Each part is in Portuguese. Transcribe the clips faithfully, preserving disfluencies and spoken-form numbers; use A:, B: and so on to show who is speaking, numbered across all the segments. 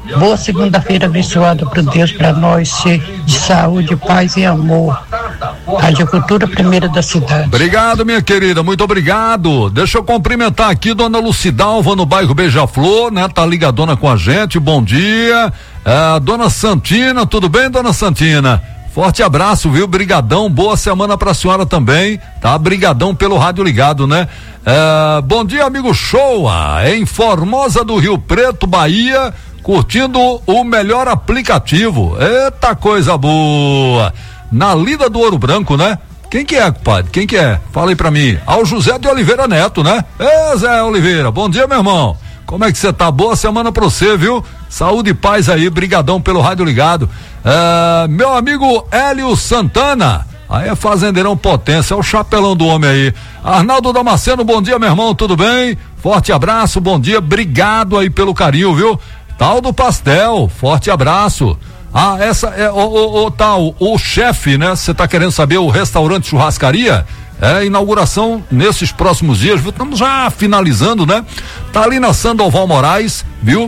A: Boa segunda-feira abençoada por Deus para nós, ser de saúde, paz e amor. Rádio Cultura, primeira da cidade.
B: Obrigado, minha querida, muito obrigado. Deixa eu cumprimentar aqui dona Lucidalva no bairro Beija-Flor, né? Tá ligadona com a gente, bom dia. É, dona Santina, tudo bem, dona Santina? Forte abraço, viu? Brigadão, boa semana pra senhora também, tá? Brigadão pelo rádio ligado, né? É, bom dia, amigo Showa, em Formosa do Rio Preto, Bahia, curtindo o melhor aplicativo. Eita coisa boa! Na Lida do Ouro Branco, né? Quem que é, compadre? Quem que é? Fala aí pra mim. Ao José de Oliveira Neto, né? Ê, Zé Oliveira, bom dia, meu irmão. Como é que você tá? Boa semana pra você, viu? Saúde e paz aí, brigadão pelo rádio ligado. É, meu amigo Hélio Santana, aí é fazendeirão potência, é o chapelão do homem aí. Arnaldo Damasceno, bom dia, meu irmão, tudo bem? Forte abraço, bom dia, obrigado aí pelo carinho, viu? Tal do Pastel, forte abraço. Ah, essa é o, o, o tal, o chefe, né? Você tá querendo saber o restaurante Churrascaria? É, inauguração nesses próximos dias, viu? Estamos já finalizando, né? Tá ali na Sandoval Moraes, viu?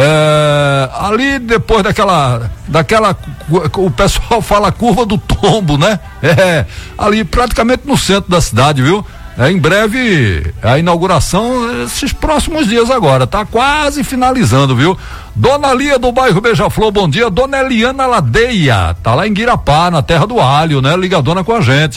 B: É, ali depois daquela, daquela, o pessoal fala curva do tombo, né? É, ali praticamente no centro da cidade, viu? É, em breve a inauguração esses próximos dias agora, tá quase finalizando, viu? Dona Lia do bairro Beija-Flor, bom dia. Dona Eliana Ladeia, tá lá em Guirapá, na terra do alho, né? Ligadona com a gente.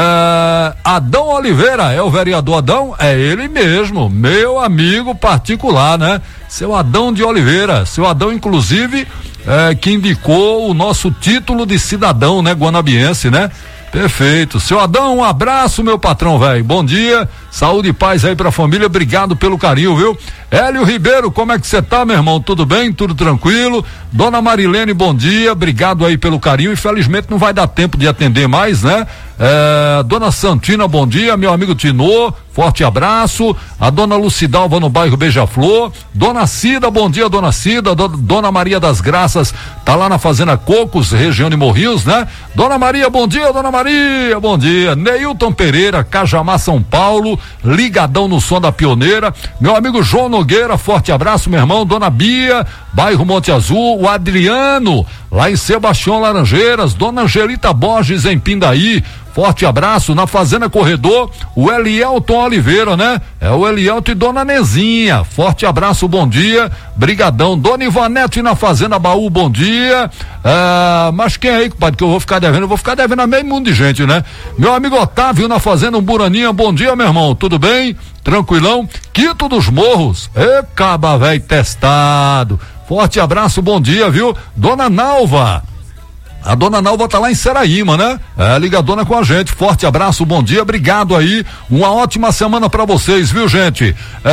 B: É, Adão Oliveira, é o vereador Adão? É ele mesmo, meu amigo particular, né? Seu Adão de Oliveira, seu Adão inclusive é, que indicou o nosso título de cidadão, né? Guanabiense, né? Perfeito, seu Adão, um abraço, meu patrão, velho, bom dia, saúde e paz aí pra família, obrigado pelo carinho, viu? Hélio Ribeiro, como é que você tá, meu irmão? Tudo bem? Tudo tranquilo? Dona Marilene, bom dia, obrigado aí pelo carinho, infelizmente não vai dar tempo de atender mais, né? É, dona Santina, bom dia, meu amigo Tinô, forte abraço. A dona Lucidalva no bairro Beija-Flor. Dona Cida, bom dia, dona Cida. Do, dona Maria das Graças, tá lá na Fazenda Cocos, região de Morrinhos, né? Dona Maria, bom dia, dona Maria, bom dia. Neilton Pereira, Cajamar, São Paulo, ligadão no som da pioneira. Meu amigo João Nogueira, forte abraço, meu irmão. Dona Bia, bairro Monte Azul. O Adriano, lá em Sebastião Laranjeiras. Dona Angelita Borges, em Pindaí. Forte abraço. Na Fazenda Corredor, o Elielton Oliveira, né? É o Elielton e Dona Nezinha. Forte abraço, bom dia. Brigadão. Dona Ivanete na Fazenda Baú, bom dia. Ah, mas quem aí, compadre, que eu vou ficar devendo? Eu vou ficar devendo a meio mundo de gente, né? Meu amigo Otávio na Fazenda Umburaninha, bom dia, meu irmão. Tudo bem? Tranquilão? Quito dos Morros. Ê, caba velho testado. Forte abraço, bom dia, viu? Dona Nalva. A dona Nalva tá lá em Seraíma, né? É, ligadona com a gente. Forte abraço, bom dia, obrigado aí. Uma ótima semana pra vocês, viu, gente?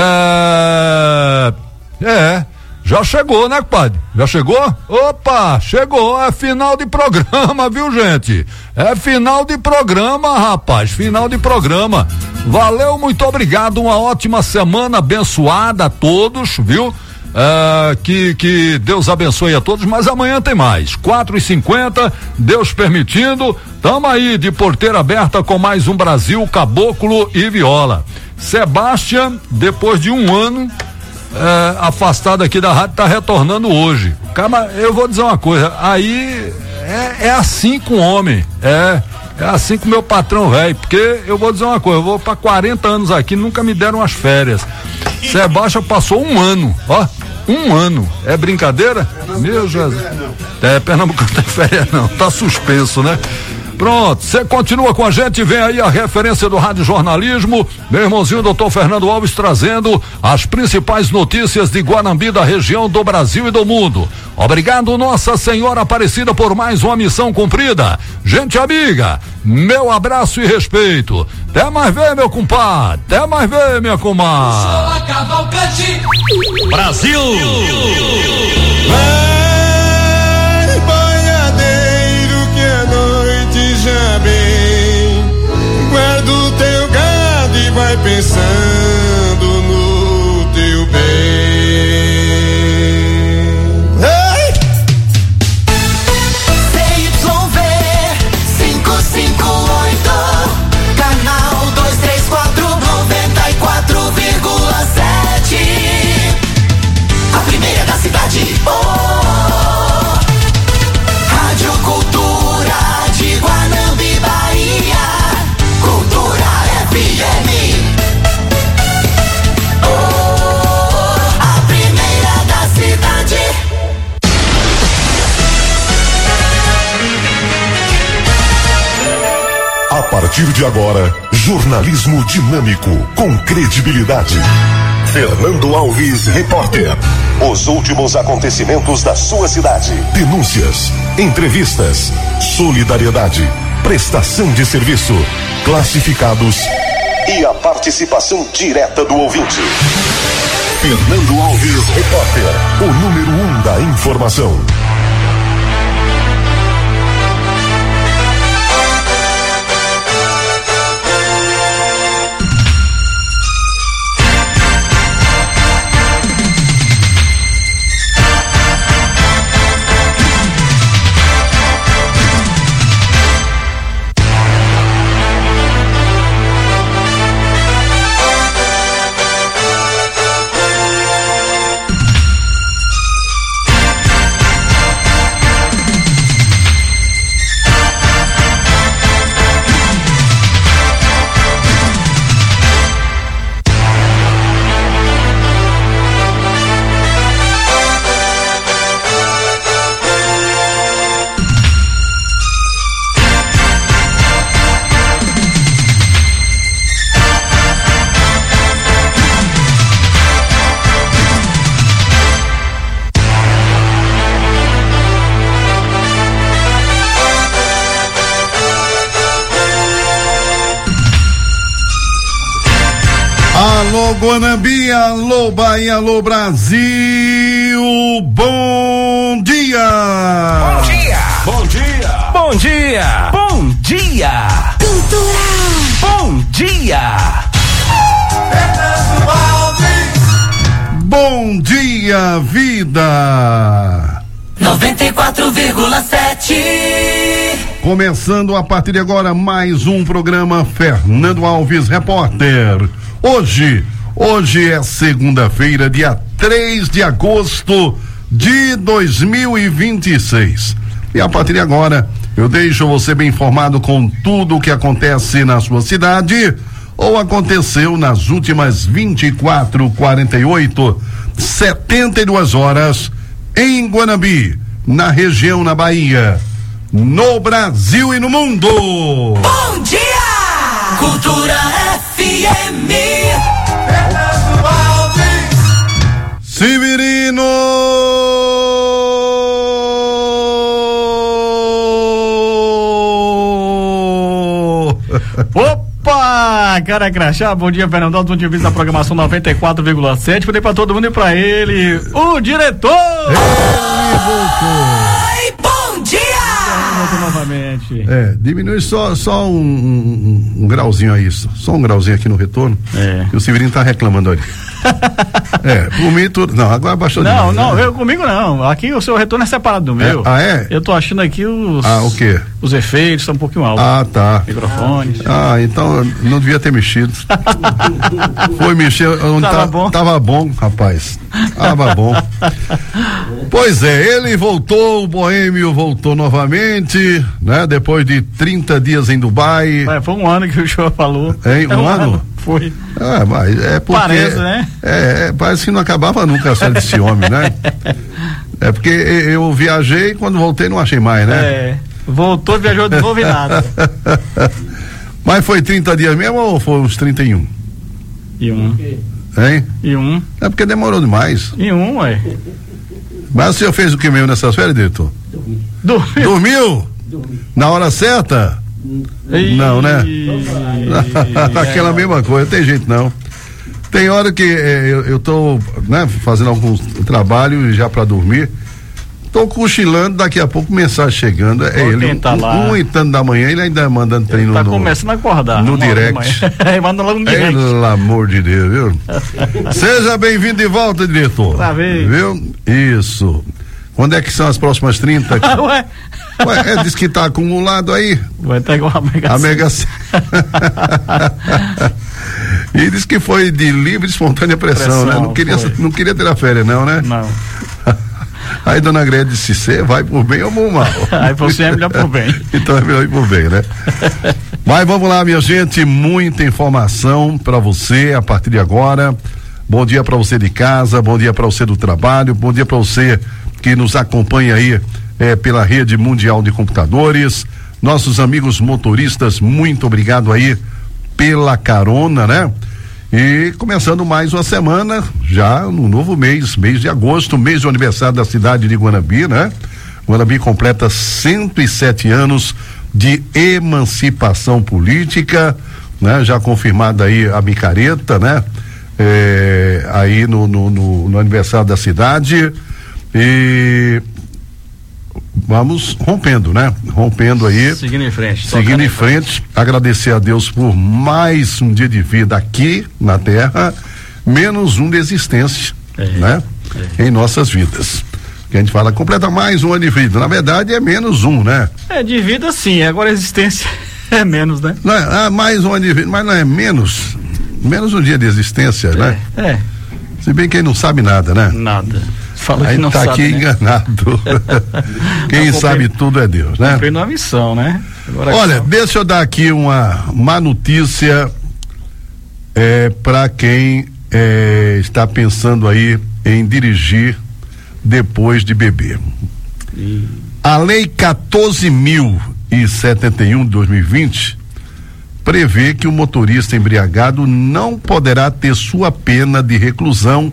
B: É. É. Já chegou, né, compadre? Já chegou? Opa, chegou, é final de programa, viu, gente? É final de programa, rapaz, final de programa. Valeu, muito obrigado, uma ótima semana abençoada a todos, viu? Uh, que, que Deus abençoe a todos, mas amanhã tem mais, quatro e cinquenta, Deus permitindo, tamo aí de porteira aberta com mais um Brasil, Caboclo e Viola. Sebastião, depois de um ano uh, afastado aqui da rádio, tá retornando hoje. Calma, eu vou dizer uma coisa, aí é, é assim com o homem, é É assim com o meu patrão velho, porque eu vou dizer uma coisa, eu vou para quarenta anos aqui, nunca me deram as férias. Sebastião passou um ano, ó, um ano. É brincadeira? Meu Jesus. É, Pernambuco não tem férias não, tá suspenso, né? Pronto, você continua com a gente, vem aí a referência do rádio jornalismo, meu irmãozinho doutor Fernando Alves trazendo as principais notícias de Guanambi, da região, do Brasil e do mundo. Obrigado, Nossa Senhora Aparecida, por mais uma missão cumprida. Gente amiga, meu abraço e respeito. Até mais ver, meu compadre, até mais ver, minha comadre.
C: Brasil! Já bem, guarda o teu gado e vai pensando no teu bem. Ei!
D: C Y V quinhentos e cinquenta e oito, canal duzentos e trinta e quatro, noventa e quatro vírgula sete, a primeira da cidade. Oh!
E: partir de agora, jornalismo dinâmico, com credibilidade. Fernando Alves, repórter. Os últimos acontecimentos da sua cidade. Denúncias, entrevistas, solidariedade, prestação de serviço, classificados e a participação direta do ouvinte. Fernando Alves, repórter, o número um da informação.
F: Alô Guanambi, alô Bahia, alô Brasil, bom dia!
G: Bom dia!
F: Bom dia!
G: Bom dia! Bom dia!
D: Cultural!
G: Bom dia!
D: Fernando Alves!
F: Bom dia, vida!
D: noventa e quatro vírgula sete.
F: Começando a partir de agora mais um programa Fernando Alves Repórter. Hoje, hoje é segunda-feira, dia três de agosto de dois mil e vinte e seis. E a partir de agora, eu deixo você bem informado com tudo o que acontece na sua cidade ou aconteceu nas últimas vinte e quatro, quarenta e oito, setenta e duas horas em Guanambi, na região, na Bahia, no Brasil e no mundo.
D: Bom dia! Cultura F M. Fernando Alves.
F: Severino.
H: Opa, cara crachá, bom dia, Fernando Alves, bom dia, da programação noventa e quatro vírgula sete. Falei pra todo mundo e pra ele, o diretor.
F: Ele voltou.
D: Oi, bom dia!
H: Novamente.
F: É, diminui só, só um, um, um grauzinho aí, só um grauzinho aqui no retorno.
H: É.
F: E o Severino tá reclamando ali. É, por mim tudo. Não, agora baixou
H: Não,
F: demais,
H: não,
F: né?
H: eu comigo não. Aqui o seu retorno é separado do meu.
F: É, ah, é?
H: Eu tô achando aqui os.
F: Ah, o quê?
H: Os efeitos estão um pouquinho altos.
F: Ah, tá.
H: Microfones.
F: Ah, então eu não devia ter mexido. Foi mexer onde
H: Tava
F: tava,
H: bom.
F: tava bom, rapaz. Tava bom. Pois é, ele voltou, o Boêmio voltou novamente, né? Depois de trinta dias em Dubai.
H: É, foi um ano que o senhor falou.
F: Hein,
H: É
F: um ano?
H: Foi.
F: Ah, mas é porque.
H: Parece, né?
F: É, é, parece que não acabava nunca a série desse homem, né? É porque eu viajei e quando voltei não achei mais, né?
H: É. Voltou, viajou de novo e nada.
F: Mas foi trinta dias mesmo ou foi uns trinta e um?
H: E um.
F: Hein?
H: E um.
F: É porque demorou demais.
H: E um, ué.
F: Mas o senhor fez o que mesmo nessas férias, diretor?
H: Dormiu.
F: Dormiu? Na hora certa?
H: E...
F: Não, né? Aquela mesma coisa, tem jeito não. Tem hora que eh, eu, eu tô, né, fazendo alguns trabalhos já pra dormir. Tô cochilando, daqui a pouco mensagem chegando. É
H: Ó,
F: ele,
H: quem tá
F: um,
H: lá?
F: um e tanto da manhã, ele ainda mandando treino
H: Tá
F: no,
H: começando a acordar.
F: no
H: uma hora da
F: direct.
H: manhã. Manda logo no direct.
F: Pelo amor de Deus, viu? Seja bem-vindo de volta, diretor.
H: Tá bem.
F: Viu? Isso. Quando é que são as próximas trinta?
H: Ué.
F: Ué, é, diz que tá acumulado aí.
H: Vai estar igual a Mega
F: A Mega Sena. E diz que foi de livre e espontânea pressão,
H: Pressão,
F: né? Não queria,
H: foi.
F: não queria ter a férias, não, né?
H: Não.
F: Aí dona Greia disse: você vai por bem ou por mal?
H: Aí você é melhor por bem.
F: Então é melhor ir por bem, né? Mas vamos lá, minha gente, muita informação para você a partir de agora. Bom dia para você de casa, bom dia para você do trabalho, bom dia para você que nos acompanha aí eh, pela rede mundial de computadores. nossos amigos motoristas, muito obrigado aí pela carona, né? E começando mais uma semana, já no novo mês, mês de agosto, mês do aniversário da cidade de Guanabi, né? Guanabi completa cento e sete anos de emancipação política, né? Já confirmada aí a micareta, né? É, aí no, no, no, no aniversário da cidade, e vamos rompendo, né? Rompendo aí.
H: Seguindo em frente.
F: Seguindo em frente, agradecer a Deus por mais um dia de vida aqui na Terra, menos um de existência, é, né? É. Em nossas vidas. Que a gente fala, completa mais um ano de vida. Na verdade, é menos um, né?
H: É, de vida sim, agora a existência é menos, né?
F: Não é, ah, mais um ano de vida, mas não é menos. Menos um dia de existência, é, né?
H: É.
F: Se bem que ele não sabe nada, né?
H: Nada. Fala
F: aí
H: que não
F: tá
H: sabe,
F: aqui né? Enganado. Quem não, sabe tudo é Deus, né?
H: Cumprindo uma missão, né?
F: Agora Olha, que... deixa eu dar aqui uma má notícia é, para quem é, está pensando aí em dirigir depois de beber. E... A lei quatorze mil e setenta e um de dois mil e vinte prevê que o motorista embriagado não poderá ter sua pena de reclusão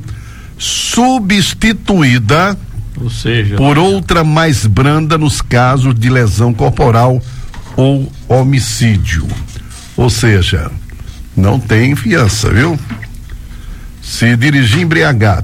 F: substituída,
H: ou seja,
F: por outra mais branda nos casos de lesão corporal ou homicídio. Ou seja, não tem fiança, viu? Se dirigir embriagado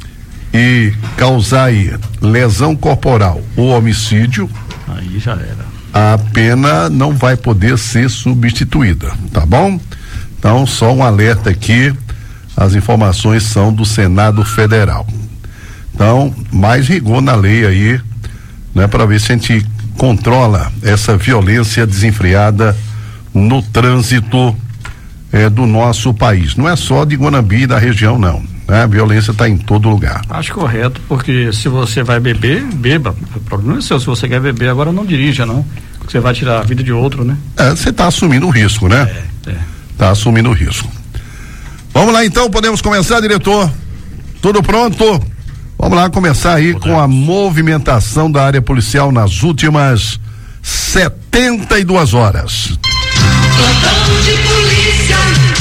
F: e causar aí lesão corporal ou homicídio,
H: aí já era.
F: A pena não vai poder ser substituída, tá bom? Então, só um alerta aqui, as informações são do Senado Federal. Então, mais rigor na lei aí, né, para ver se a gente controla essa violência desenfreada no trânsito eh, do nosso país. Não é só de Guanabi e da região, não. Né? A violência está em todo lugar.
H: Acho correto, porque se você vai beber, beba. O problema é seu. Se você quer beber, agora não dirija, não. Porque você vai tirar a vida de outro, né?
F: É, você está assumindo o risco, né?
H: É, é.
F: Está assumindo o risco. Vamos lá então, podemos começar, diretor? Tudo pronto? Vamos lá começar aí podemos. Com a movimentação da área policial nas últimas setenta e duas horas.
D: Plantão de polícia.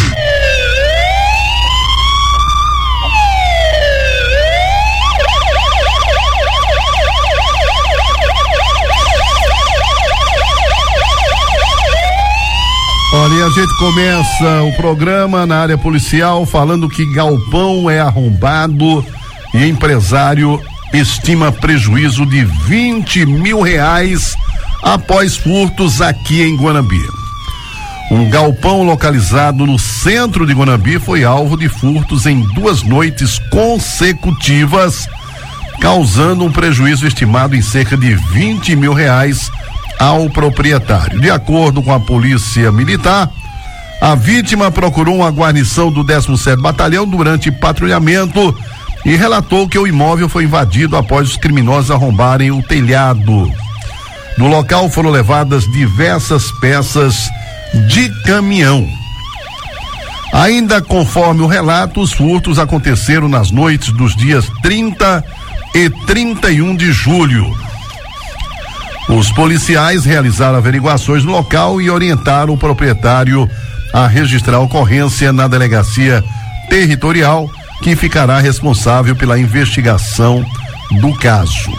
F: Olha, e a gente começa o programa na área policial falando que galpão é arrombado e empresário estima prejuízo de vinte mil reais após furtos aqui em Guanabi. Um galpão localizado no centro de Guanabi foi alvo de furtos em duas noites consecutivas, causando um prejuízo estimado em cerca de vinte mil reais ao proprietário. De acordo com a polícia militar, a vítima procurou uma guarnição do décimo sétimo Batalhão durante patrulhamento e relatou que o imóvel foi invadido após os criminosos arrombarem o telhado. No local foram levadas diversas peças de caminhão. Ainda conforme o relato, os furtos aconteceram nas noites dos dias trinta e trinta e um de julho. Os policiais realizaram averiguações no local e orientaram o proprietário a registrar a ocorrência na delegacia territorial, que ficará responsável pela investigação do caso.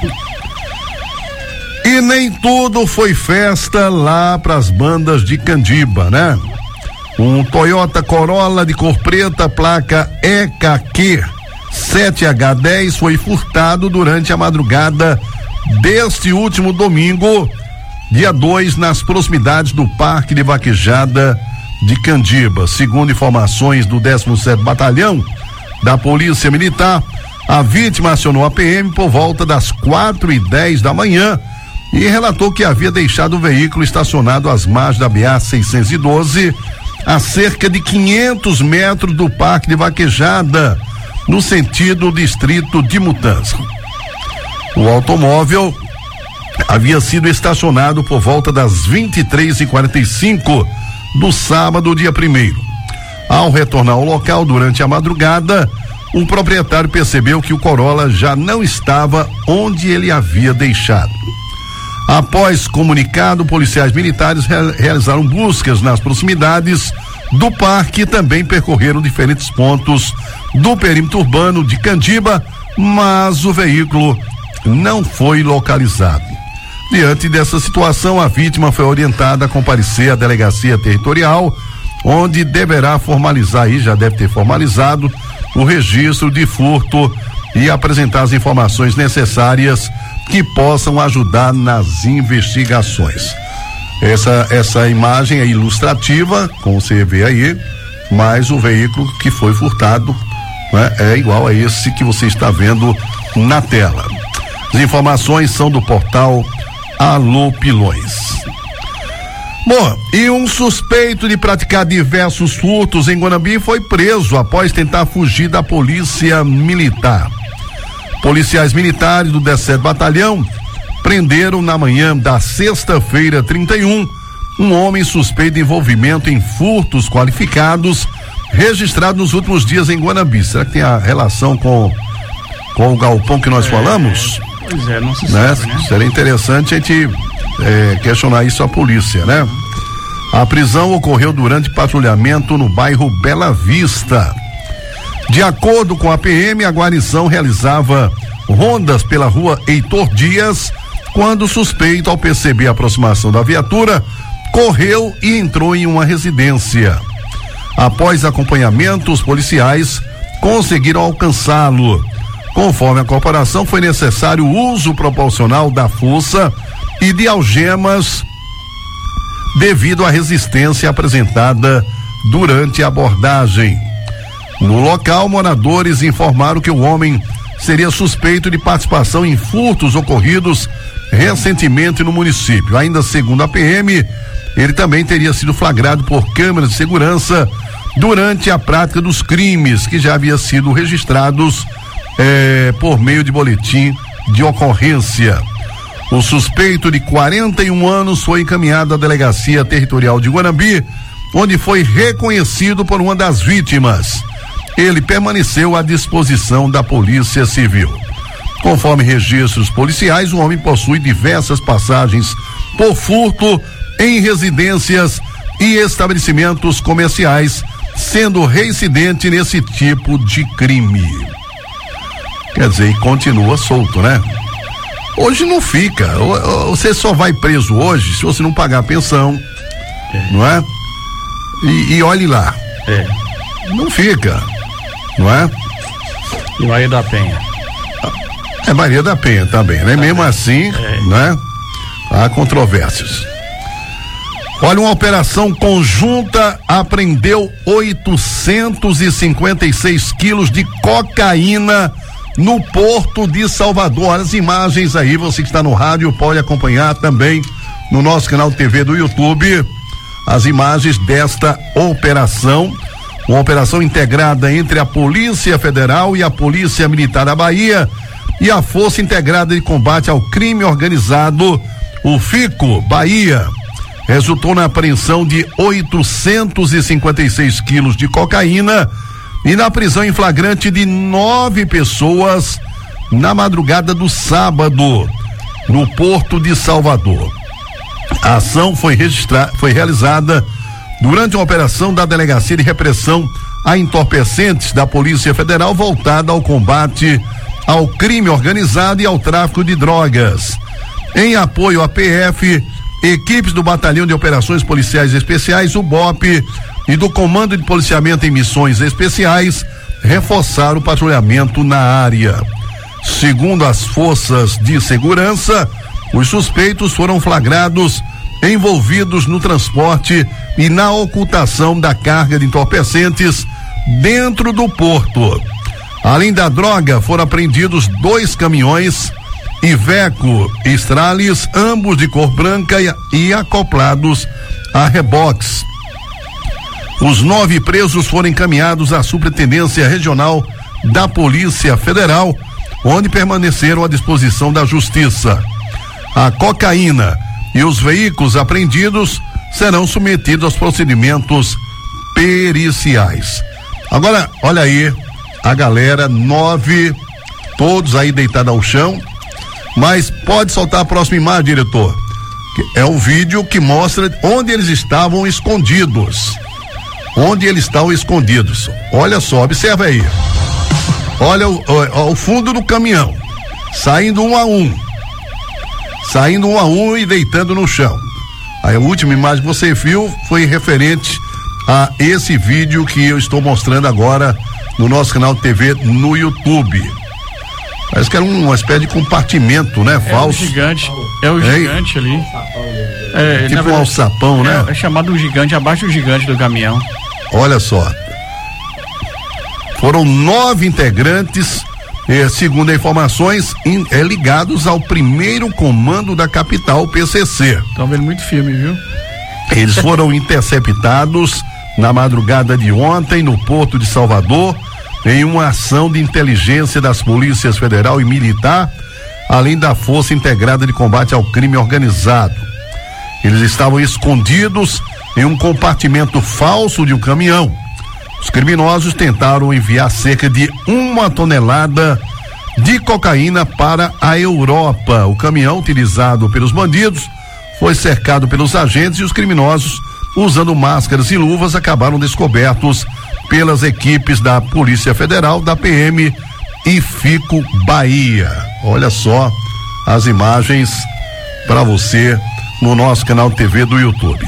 F: E nem tudo foi festa lá para as bandas de Candiba, né? Um Toyota Corolla de cor preta, placa E K Q sete H dez, foi furtado durante a madrugada deste último domingo, dia dois, nas proximidades do Parque de Vaquejada de Candiba. Segundo informações do décimo sétimo Batalhão da Polícia Militar, a vítima acionou a P M por volta das quatro e dez da manhã e relatou que havia deixado o veículo estacionado às margens da B A seiscentos e doze, a cerca de quinhentos metros do Parque de Vaquejada, no sentido distrito de Mutança. O automóvel havia sido estacionado por volta das vinte e três e quarenta e cinco do sábado, dia primeiro. Ao retornar ao local durante a madrugada, o proprietário percebeu que o Corolla já não estava onde ele havia deixado. Após comunicado, policiais militares re- realizaram buscas nas proximidades do parque e também percorreram diferentes pontos do perímetro urbano de Candiba, mas o veículo não foi localizado. Diante dessa situação, a vítima foi orientada a comparecer à delegacia territorial, onde deverá formalizar, aí já deve ter formalizado, o registro de furto e apresentar as informações necessárias que possam ajudar nas investigações. Essa, essa imagem é ilustrativa, como você vê aí, mas o veículo que foi furtado, né, é igual a esse que você está vendo na tela. As informações são do portal Alô Pilões. Bom, e um suspeito de praticar diversos furtos em Guanambi foi preso após tentar fugir da polícia militar. Policiais militares do dezessete Batalhão prenderam na manhã da sexta-feira trinta e um um homem suspeito de envolvimento em furtos qualificados registrado nos últimos dias em Guanambi. Será que tem a relação com com o galpão que nós é, falamos?
H: Pois é, não se
F: né?
H: sabe, né?
F: Seria interessante a gente é, questionar isso à polícia, né? A prisão ocorreu durante patrulhamento no bairro Bela Vista. De acordo com a P M, a guarnição realizava rondas pela rua Heitor Dias, quando o suspeito, ao perceber a aproximação da viatura, correu e entrou em uma residência. Após acompanhamento, os policiais conseguiram alcançá-lo. Conforme a corporação, foi necessário o uso proporcional da força e de algemas devido à resistência apresentada durante a abordagem. No local, moradores informaram que o homem seria suspeito de participação em furtos ocorridos recentemente no município. Ainda segundo a P M, ele também teria sido flagrado por câmeras de segurança durante a prática dos crimes que já havia sido registrados eh, por meio de boletim de ocorrência. O suspeito de quarenta e um anos foi encaminhado à Delegacia Territorial de Guanambi, onde foi reconhecido por uma das vítimas. Ele permaneceu à disposição da Polícia Civil. Conforme registros policiais, o homem possui diversas passagens por furto em residências e estabelecimentos comerciais, sendo reincidente nesse tipo de crime. Quer dizer, continua solto, né? Hoje não fica. Você só vai preso hoje se você não pagar a pensão, é. não é? E, e olhe lá.
H: É.
F: Não fica. Não é?
H: E Maria da Penha.
F: É Maria da Penha também, né? Também. Mesmo assim, é. né? Há controvérsias. Olha, uma operação conjunta apreendeu oitocentos e cinquenta e seis quilos de cocaína no Porto de Salvador. Olha as imagens aí, você que está no rádio pode acompanhar também no nosso canal T V do YouTube as imagens desta operação. Uma operação integrada entre a Polícia Federal e a Polícia Militar da Bahia e a Força Integrada de Combate ao Crime Organizado, o FICO Bahia. Resultou na apreensão de oitocentos e cinquenta e seis quilos de cocaína e na prisão em flagrante de nove pessoas na madrugada do sábado, no Porto de Salvador. A ação foi registrada, foi realizada durante uma operação da Delegacia de Repressão a Entorpecentes da Polícia Federal voltada ao combate ao crime organizado e ao tráfico de drogas. Em apoio à P F, equipes do Batalhão de Operações Policiais Especiais, o B O P, e do Comando de Policiamento em Missões Especiais reforçaram o patrulhamento na área. Segundo as forças de segurança, os suspeitos foram flagrados envolvidos no transporte e na ocultação da carga de entorpecentes dentro do porto. Além da droga, foram apreendidos dois caminhões Iveco Stralis, ambos de cor branca e, e acoplados a reboques. Os nove presos foram encaminhados à Superintendência Regional da Polícia Federal, onde permaneceram à disposição da Justiça. A cocaína e os veículos apreendidos serão submetidos aos procedimentos periciais. Agora, olha aí, a galera, nove, todos aí deitados ao chão, mas pode soltar a próxima imagem, diretor. É o vídeo que mostra onde eles estavam escondidos. Onde eles estavam escondidos. Olha só, observa aí. Olha o, o, o fundo do caminhão. Saindo um a um. Saindo um a um e deitando no chão. Aí a última imagem que você viu foi referente a esse vídeo que eu estou mostrando agora no nosso canal de T V no YouTube. Parece que era uma espécie de compartimento, né? Falso.
H: É o gigante. É o
F: é,
H: gigante ali. É,
F: tipo um alçapão, né?
H: É, é chamado o gigante, abaixo do gigante do caminhão.
F: Olha só. Foram nove integrantes, eh, segundo informações, in, eh, ligados ao primeiro comando da capital, P C C.
H: Estão vendo muito filme, viu?
F: Eles foram interceptados na madrugada de ontem no Porto de Salvador, em uma ação de inteligência das polícias federal e militar, além da Força Integrada de Combate ao Crime Organizado. Eles estavam escondidos em um compartimento falso de um caminhão. Os criminosos tentaram enviar cerca de uma tonelada de cocaína para a Europa. O caminhão utilizado pelos bandidos foi cercado pelos agentes e os criminosos, usando máscaras e luvas, acabaram descobertos pelas equipes da Polícia Federal, da P M e Fico Bahia. Olha só as imagens para você no nosso canal de T V do YouTube.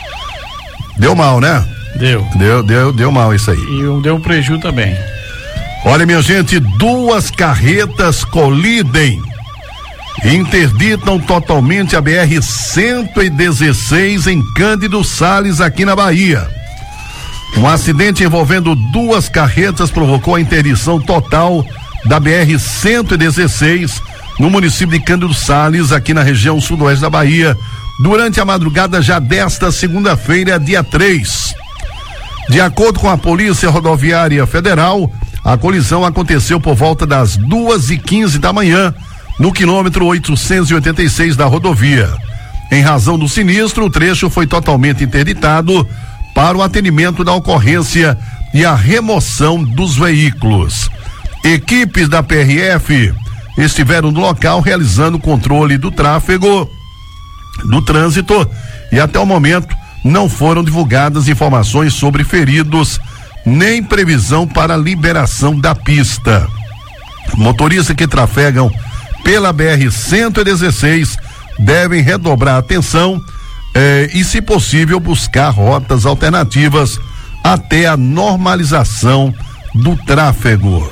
F: Deu mal, né?
H: Deu.
F: Deu, deu, deu mal isso aí.
H: E deu um prejuízo também.
F: Olha, minha gente, duas carretas colidem, interditam totalmente a B R cento e dezesseis em Cândido Sales, aqui na Bahia. Um acidente envolvendo duas carretas provocou a interdição total da B R cento e dezesseis no município de Cândido Sales, aqui na região sudoeste da Bahia, durante a madrugada já desta segunda-feira, dia três. De acordo com a Polícia Rodoviária Federal, a colisão aconteceu por volta das duas e quinze da manhã, no quilômetro oitocentos e oitenta e seis da rodovia. Em razão do sinistro, o trecho foi totalmente interditado para o atendimento da ocorrência e a remoção dos veículos. Equipes da P R F estiveram no local realizando o controle do tráfego, do trânsito, e até o momento não foram divulgadas informações sobre feridos, nem previsão para liberação da pista. Motoristas que trafegam pela B R cento e dezesseis devem redobrar a atenção eh, e, se possível, buscar rotas alternativas até a normalização do tráfego.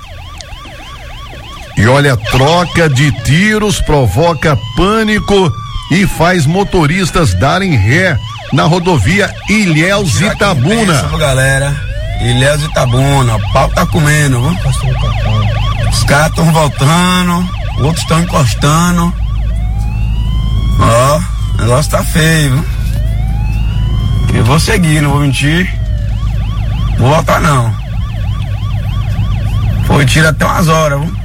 F: E olha, troca de tiros provoca pânico e faz motoristas darem ré na rodovia Ilhéus Itabuna.
I: Isso, galera. Ilhéus Itabuna, o pau tá comendo, viu? Os caras estão voltando, outros estão encostando. Ó, o negócio tá feio, viu? Eu vou seguir, não vou mentir. Vou voltar não. Foi tiro até umas horas, viu?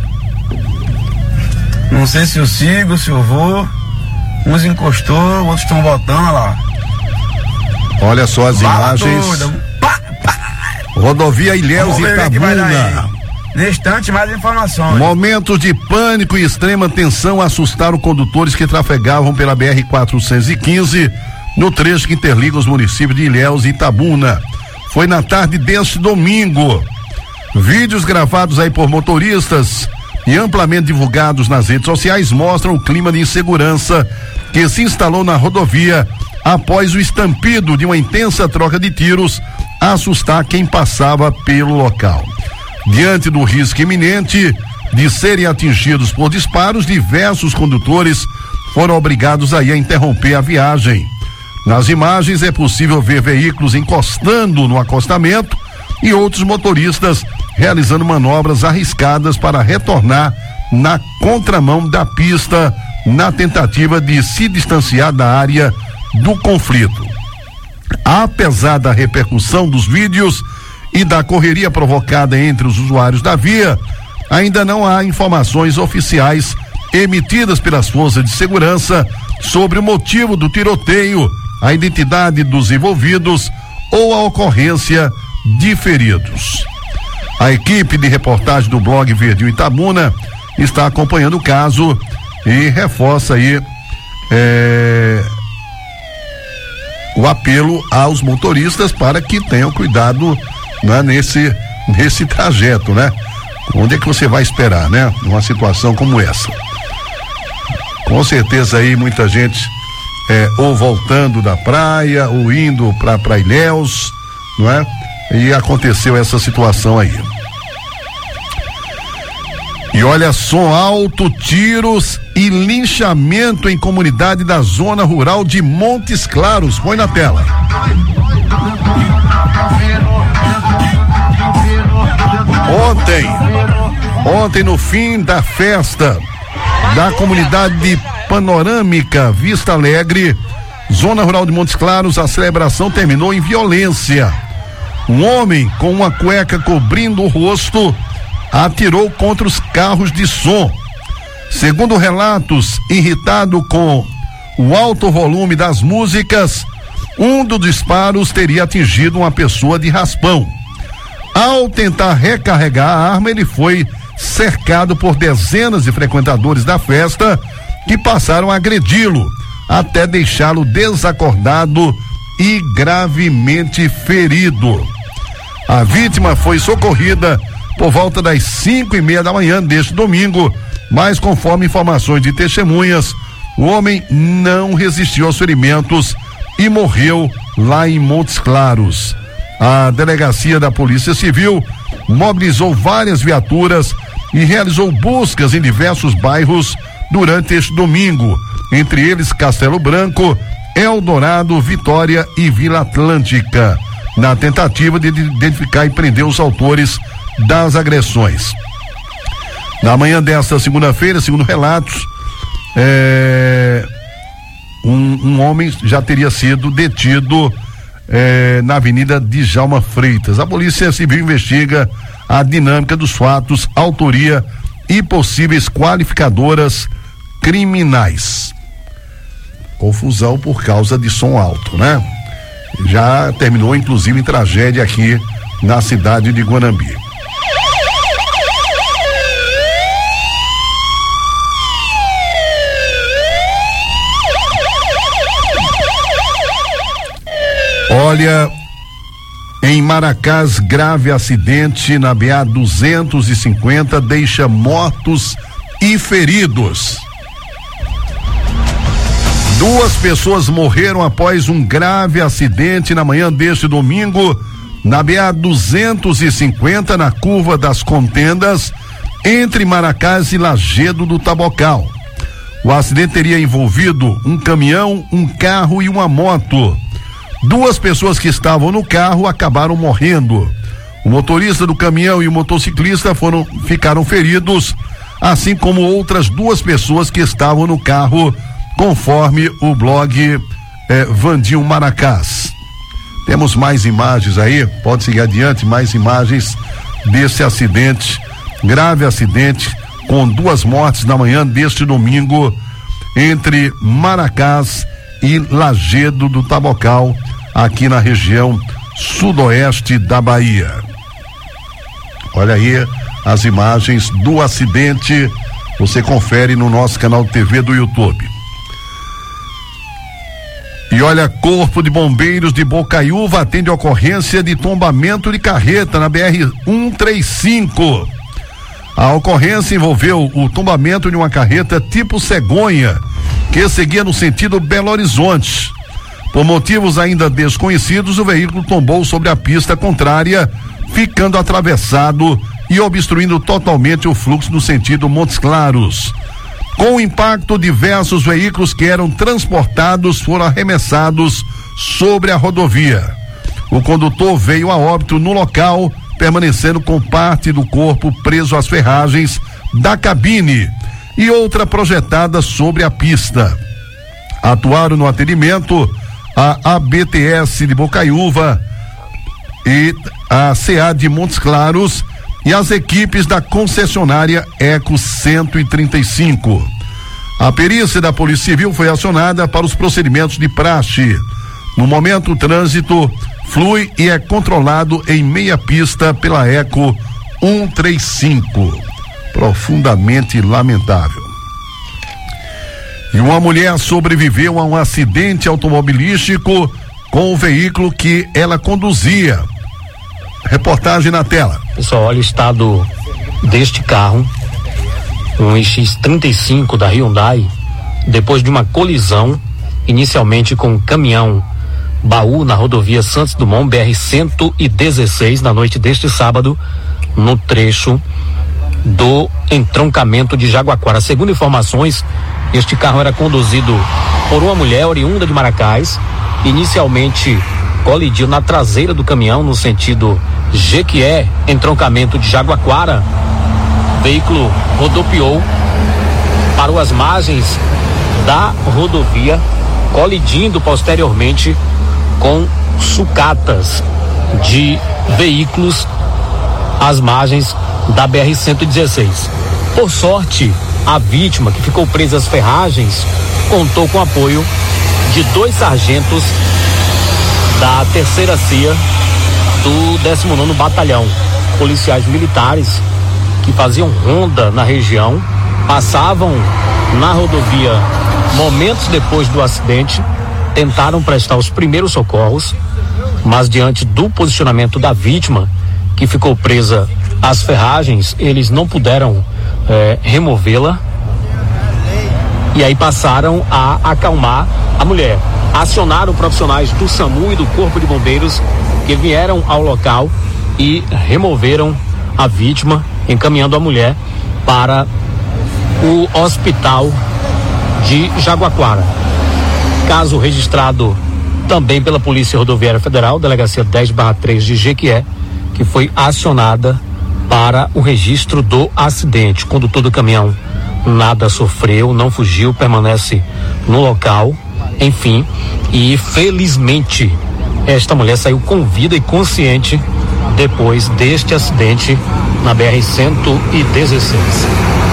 I: Não sei se eu sigo, se eu vou. Uns encostou, outros estão voltando lá.
F: Olha só as
I: Bala
F: imagens.
I: Toda. Pá, pá.
F: Rodovia Ilhéus Itabuna.
I: Neste mais informações.
F: Momentos de pânico e extrema tensão assustaram condutores que trafegavam pela B R quatrocentos e quinze no trecho que interliga os municípios de Ilhéus e Itabuna. Foi na tarde deste domingo. Vídeos gravados aí por motoristas e amplamente divulgados nas redes sociais mostram o clima de insegurança que se instalou na rodovia após o estampido de uma intensa troca de tiros assustar quem passava pelo local. Diante do risco iminente de serem atingidos por disparos, diversos condutores foram obrigados aí a interromper a viagem. Nas imagens é possível ver veículos encostando no acostamento e outros motoristas realizando manobras arriscadas para retornar na contramão da pista na tentativa de se distanciar da área do conflito. Apesar da repercussão dos vídeos e da correria provocada entre os usuários da via, ainda não há informações oficiais emitidas pelas forças de segurança sobre o motivo do tiroteio, a identidade dos envolvidos ou a ocorrência de feridos. A equipe de reportagem do blog Verdinho Itabuna está acompanhando o caso e reforça aí é, o apelo aos motoristas para que tenham cuidado, né, nesse, nesse trajeto, né? Onde é que você vai esperar, né? Numa situação como essa. Com certeza aí muita gente é, ou voltando da praia ou indo para para Ilhéus, não é? E aconteceu essa situação aí. E olha, som alto, tiros e linchamento em comunidade da zona rural de Montes Claros. Põe na tela. Ontem, ontem no fim da festa da comunidade de Panorâmica Vista Alegre, zona rural de Montes Claros, a celebração terminou em violência. Um homem com uma cueca cobrindo o rosto atirou contra os carros de som. Segundo relatos, irritado com o alto volume das músicas, um dos disparos teria atingido uma pessoa de raspão. Ao tentar recarregar a arma, ele foi cercado por dezenas de frequentadores da festa que passaram a agredi-lo até deixá-lo desacordado e gravemente ferido. A vítima foi socorrida por volta das cinco e meia da manhã deste domingo, mas conforme informações de testemunhas, o homem não resistiu aos ferimentos e morreu lá em Montes Claros. A delegacia da Polícia Civil mobilizou várias viaturas e realizou buscas em diversos bairros durante este domingo, entre eles Castelo Branco, Eldorado, Vitória e Vila Atlântica, na tentativa de identificar e prender os autores das agressões. Na manhã desta segunda-feira, segundo relatos, é, um, um homem já teria sido detido é, na Avenida Djalma Freitas. A Polícia Civil investiga a dinâmica dos fatos, autoria e possíveis qualificadoras criminais. Confusão por causa de som alto, né? Já terminou inclusive em tragédia aqui na cidade de Guanambi. Olha, em Maracás, grave acidente na B A duzentos e cinquenta deixa mortos e feridos. Duas pessoas morreram após um grave acidente na manhã deste domingo na B A duzentos e cinquenta, na curva das Contendas, entre Maracás e Lajedo do Tabocal. O acidente teria envolvido um caminhão, um carro e uma moto. Duas pessoas que estavam no carro acabaram morrendo. O motorista do caminhão e o motociclista foram, ficaram feridos, assim como outras duas pessoas que estavam no carro, conforme o blog eh, Vandinho Maracás. Temos mais imagens aí, pode seguir adiante, mais imagens desse acidente, grave acidente, com duas mortes na manhã deste domingo, entre Maracás e Lajedo do Tabocal, aqui na região sudoeste da Bahia. Olha aí as imagens do acidente, você confere no nosso canal de T V do YouTube. E olha, Corpo de Bombeiros de Bocaiúva atende ocorrência de tombamento de carreta na B R cento e trinta e cinco. A ocorrência envolveu o tombamento de uma carreta tipo cegonha, que seguia no sentido Belo Horizonte. Por motivos ainda desconhecidos, o veículo tombou sobre a pista contrária, ficando atravessado e obstruindo totalmente o fluxo no sentido Montes Claros. Com o impacto, diversos veículos que eram transportados foram arremessados sobre a rodovia. O condutor veio a óbito no local, permanecendo com parte do corpo preso às ferragens da cabine e outra projetada sobre a pista. Atuaram no atendimento a A B T S de Bocaiúva e a C A de Montes Claros e as equipes da concessionária Eco cento e trinta e cinco. A perícia da Polícia Civil foi acionada para os procedimentos de praxe. No momento, o trânsito flui e é controlado em meia pista pela Eco cento e trinta e cinco. Profundamente lamentável. E uma mulher sobreviveu a um acidente automobilístico com o veículo que ela conduzia. Reportagem na tela.
J: Pessoal, olha o estado deste carro, um I X trinta e cinco da Hyundai, depois de uma colisão, inicialmente com um caminhão baú na rodovia Santos Dumont, B R cento e dezesseis, na noite deste sábado, no trecho do entroncamento de Jaguaquara. Segundo informações, este carro era conduzido por uma mulher oriunda de Maracás. Inicialmente colidiu na traseira do caminhão no sentido Jequié, entroncamento de Jaguaquara. O veículo rodopiou, parou às margens da rodovia, colidindo posteriormente com sucatas de veículos às margens da B R cento e dezesseis. Por sorte, a vítima, que ficou presa às ferragens, contou com o apoio de dois sargentos da terceira C I A do décimo nono Batalhão, policiais militares que faziam ronda na região, passavam na rodovia momentos depois do acidente, tentaram prestar os primeiros socorros, mas diante do posicionamento da vítima, que ficou presa às ferragens, eles não puderam eh, removê-la, e aí passaram a acalmar a mulher. Acionaram profissionais do SAMU e do Corpo de Bombeiros, que vieram ao local e removeram a vítima, encaminhando a mulher para o hospital de Jaguaquara. Caso registrado também pela Polícia Rodoviária Federal, Delegacia dez barra três de Jequié, que foi acionada para o registro do acidente. O condutor do caminhão nada sofreu, não fugiu, permanece no local, enfim, e felizmente esta mulher saiu com vida e consciente depois deste acidente na B R cento e dezesseis.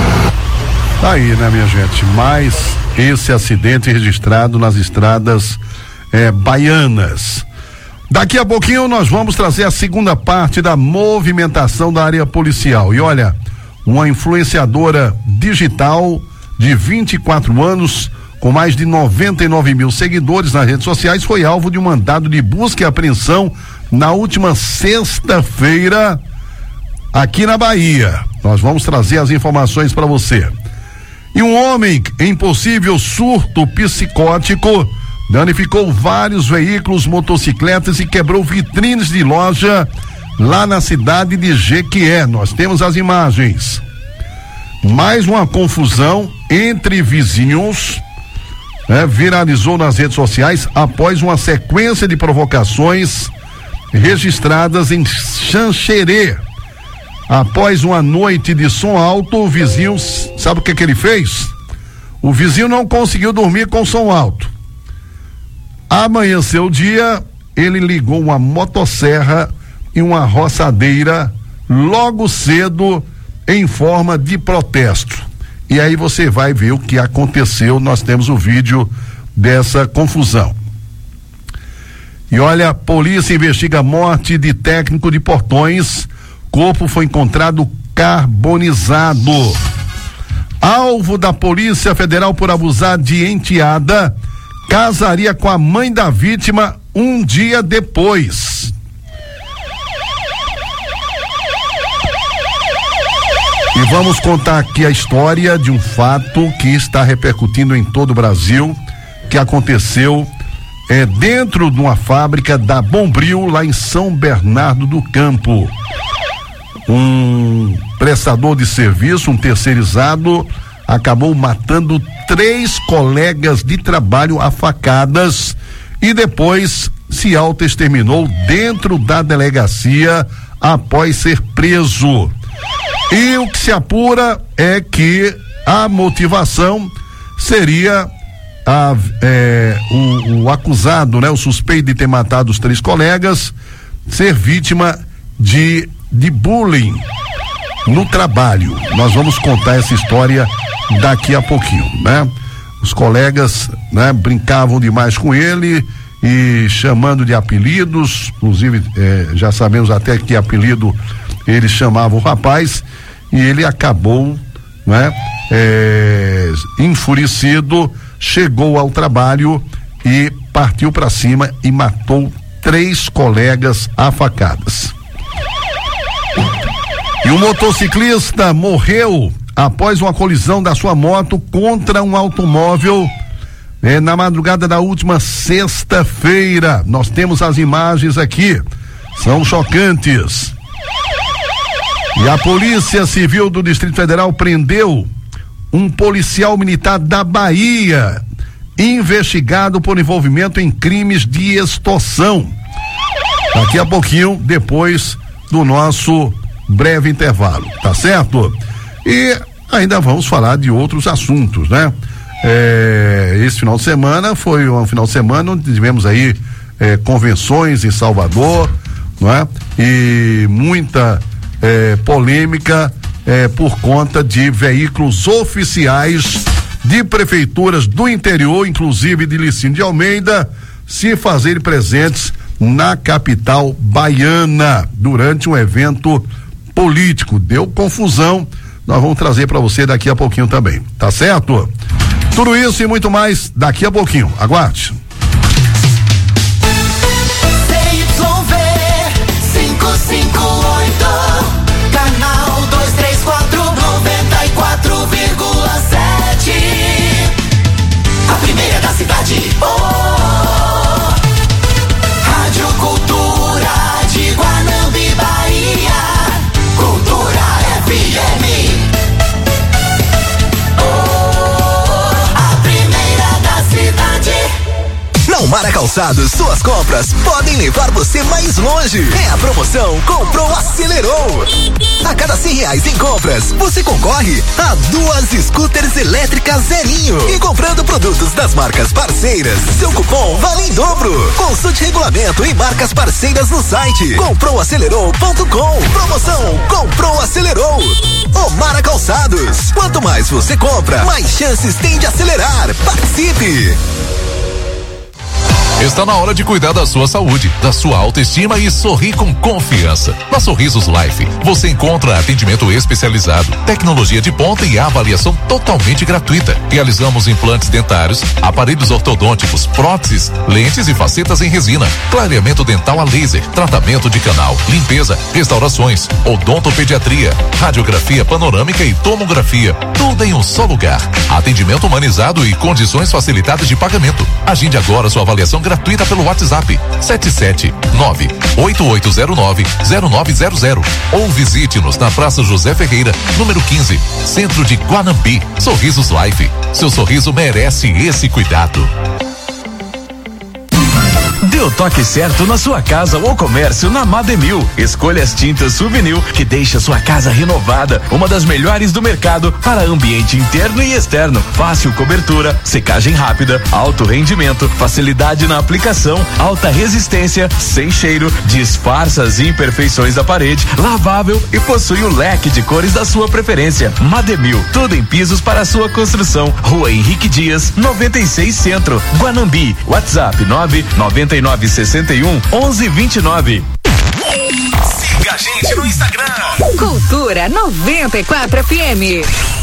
F: Tá aí, né, minha gente? Mais esse acidente registrado nas estradas eh, baianas. Daqui a pouquinho nós vamos trazer a segunda parte da movimentação da área policial. E olha, uma influenciadora digital de vinte e quatro anos, com mais de noventa e nove mil seguidores nas redes sociais, foi alvo de um mandado de busca e apreensão na última sexta-feira aqui na Bahia. Nós vamos trazer as informações para você. E um homem em possível surto psicótico danificou vários veículos, motocicletas e quebrou vitrines de loja lá na cidade de Jequié. Nós temos as imagens. Mais uma confusão entre vizinhos, né, viralizou nas redes sociais após uma sequência de provocações registradas em Xanxerê. Após uma noite de som alto, o vizinho, sabe o que que ele fez? O vizinho não conseguiu dormir com som alto. Amanheceu o dia, ele ligou uma motosserra e uma roçadeira logo cedo em forma de protesto. E aí você vai ver o que aconteceu. Nós temos o vídeo dessa confusão. E olha, a polícia investiga a morte de técnico de portões. Corpo foi encontrado carbonizado. Alvo da Polícia Federal por abusar de enteada, casaria com a mãe da vítima um dia depois. E vamos contar aqui a história de um fato que está repercutindo em todo o Brasil, que aconteceu é, dentro de uma fábrica da Bombril, lá em São Bernardo do Campo. Um prestador de serviço, um terceirizado, acabou matando três colegas de trabalho a facadas e depois se autoexterminou dentro da delegacia após ser preso. E o que se apura é que a motivação seria a, é, o, o acusado, né, o suspeito de ter matado os três colegas, ser vítima de, de bullying no trabalho. Nós vamos contar essa história daqui a pouquinho, né? Os colegas, né, brincavam demais com ele e chamando de apelidos, inclusive eh, já sabemos até que apelido eles chamavam o rapaz, e ele acabou, né, eh, enfurecido, chegou ao trabalho e partiu para cima e matou três colegas a facadas. E um motociclista morreu após uma colisão da sua moto contra um automóvel é, na madrugada da última sexta-feira. Nós temos as imagens aqui, são chocantes. E a Polícia Civil do Distrito Federal prendeu um policial militar da Bahia, investigado por envolvimento em crimes de extorsão. Daqui a pouquinho, depois do nosso breve intervalo, tá certo? E ainda vamos falar de outros assuntos, né? É, esse final de semana foi um final de semana onde tivemos aí é, convenções em Salvador, não é? E muita é, polêmica é, por conta de veículos oficiais de prefeituras do interior, inclusive de Licínio de Almeida, se fazerem presentes na capital baiana durante um evento político. Deu confusão, nós vamos trazer para você daqui a pouquinho também, tá certo? Tudo isso e muito mais daqui a pouquinho, aguarde.
D: C Y V cinco cinco oito, canal dois três quatro, noventa e quatro vírgula sete, a primeira da cidade. Oh, Rádio Cultura de Guanambi, Bahia, Cultura F M.
K: Na Umara Calçados, suas compras podem levar você mais longe. É a promoção Comprou, Acelerou. A cada cem reais em compras, você concorre a duas scooters elétricas zerinho. E comprando produtos das marcas parceiras, seu cupom vale em dobro. Consulte regulamento e marcas parceiras no site comprou acelerou ponto com. Promoção Comprou, Acelerou. Umara Calçados. Quanto mais você compra, mais chances tem de acelerar. Participe!
L: Está na hora de cuidar da sua saúde, da sua autoestima e sorrir com confiança. Na Sorrisos Life, você encontra atendimento especializado, tecnologia de ponta e avaliação totalmente gratuita. Realizamos implantes dentários, aparelhos ortodônticos, próteses, lentes e facetas em resina, clareamento dental a laser, tratamento de canal, limpeza, restaurações, odontopediatria, radiografia panorâmica e tomografia, tudo em um só lugar. Atendimento humanizado e condições facilitadas de pagamento. Agende agora sua avaliação gratuita pelo WhatsApp sete sete nove oito oito zero nove zero nove zero zero ou visite-nos na Praça José Ferreira, número quinze, Centro de Guanambi. Sorrisos Life. Seu sorriso merece esse cuidado.
G: Dê o toque certo na sua casa ou comércio na Mademil. Escolha as tintas Souvenir que deixa sua casa renovada. Uma das melhores do mercado para ambiente interno e externo. Fácil cobertura, secagem rápida, alto rendimento, facilidade na aplicação, alta resistência, sem cheiro, disfarça as imperfeições da parede, lavável e possui o leque de cores da sua preferência. Mademil, tudo em pisos para a sua construção. Rua Henrique Dias, noventa e seis Centro, Guanambi. WhatsApp nove nove nove sessenta e um onze vinte e nove.
K: Siga a gente no Instagram.
M: Cultura noventa e quatro F M.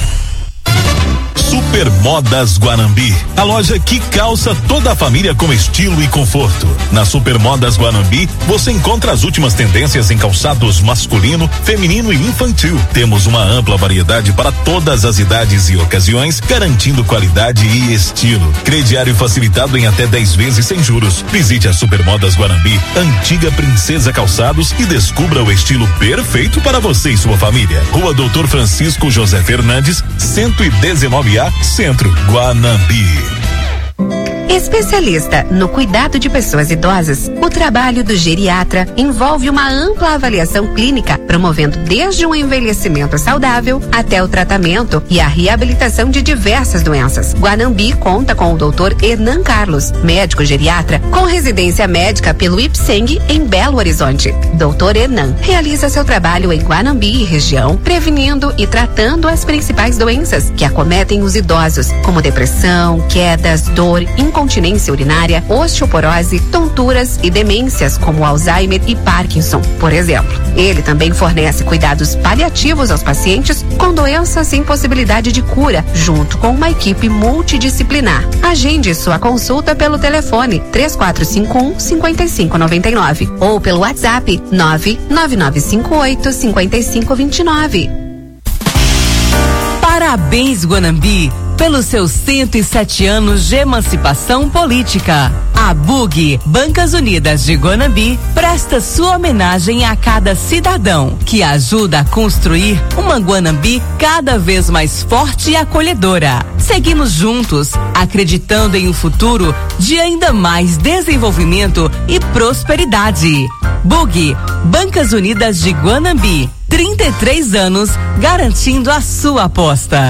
N: Super Modas Guanambi, a loja que calça toda a família com estilo e conforto. Na Super Modas Guanambi, você encontra as últimas tendências em calçados masculino, feminino e infantil. Temos uma ampla variedade para todas as idades e ocasiões, garantindo qualidade e estilo. Crediário facilitado em até dez vezes sem juros. Visite a Super Modas Guanambi, antiga Princesa Calçados, e descubra o estilo perfeito para você e sua família. Rua Doutor Francisco José Fernandes, cento e dezenove A, Centro, Guanambi.
O: Especialista no cuidado de pessoas idosas, o trabalho do geriatra envolve uma ampla avaliação clínica, promovendo desde um envelhecimento saudável até o tratamento e a reabilitação de diversas doenças. Guanambi conta com o doutor Hernan Carlos, médico geriatra com residência médica pelo IPSENG em Belo Horizonte. doutor Hernan realiza seu trabalho em Guanambi e região, prevenindo e tratando as principais doenças que acometem os idosos, como depressão, quedas, dor, inconveniência incontinência urinária, osteoporose, tonturas e demências como Alzheimer e Parkinson, por exemplo. Ele também fornece cuidados paliativos aos pacientes com doenças sem possibilidade de cura, junto com uma equipe multidisciplinar. Agende sua consulta pelo telefone três quatro cinco um, cinco cinco nove nove ou pelo WhatsApp nove nove nove cinco oito, cinco cinco dois nove.
P: Parabéns, Guanambi, pelos seus cento e sete anos de emancipação política. A B U G, Bancas Unidas de Guanambi, presta sua homenagem a cada cidadão que ajuda a construir uma Guanambi cada vez mais forte e acolhedora. Seguimos juntos, acreditando em um futuro de ainda mais desenvolvimento e prosperidade. B U G, Bancas Unidas de Guanambi, trinta e três anos garantindo a sua aposta.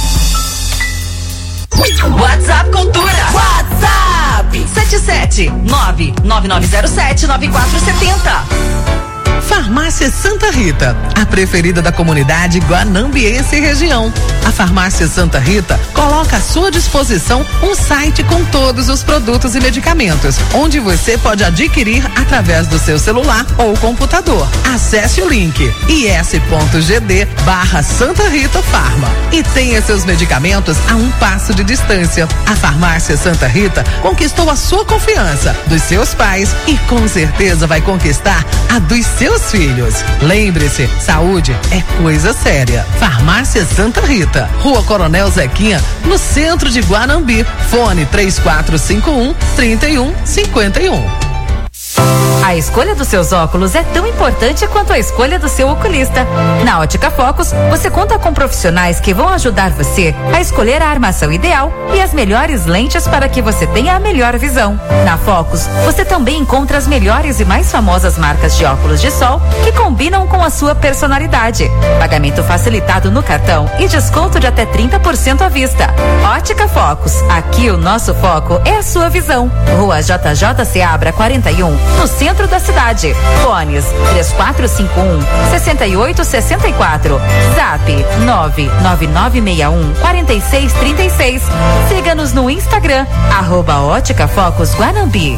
M: WhatsApp Cultura. WhatsApp sete sete nove nove nove zero sete nove quatro sete zero.
Q: Farmácia Santa Rita, a preferida da comunidade guanambiense e região. A Farmácia Santa Rita coloca à sua disposição um site com todos os produtos e medicamentos, onde você pode adquirir através do seu celular ou computador. Acesse o link is.gd barra Santa Rita Farma e tenha seus medicamentos a um passo de distância. A Farmácia Santa Rita conquistou a sua confiança, dos seus pais e com certeza vai conquistar a dos seus filhos. Lembre-se, saúde é coisa séria. Farmácia Santa Rita, Rua Coronel Zequinha, no centro de Guanambi. Fone três quatro cinco um, três um cinco um.
R: A escolha dos seus óculos é tão importante quanto a escolha do seu oculista. Na Ótica Focus, você conta com profissionais que vão ajudar você a escolher a armação ideal e as melhores lentes para que você tenha a melhor visão. Na Focus, você também encontra as melhores e mais famosas marcas de óculos de sol que combinam com a sua personalidade. Pagamento facilitado no cartão e desconto de até trinta por cento à vista. Ótica Focus, aqui o nosso foco é a sua visão. Rua J J Seabra quarenta e um, no centro da cidade. Fones três quatro cinco um, seis oito seis quatro. Zap nove nove nove seis um, quatro seis três seis. Siga-nos no Instagram, arroba Ótica Focus Guanambi.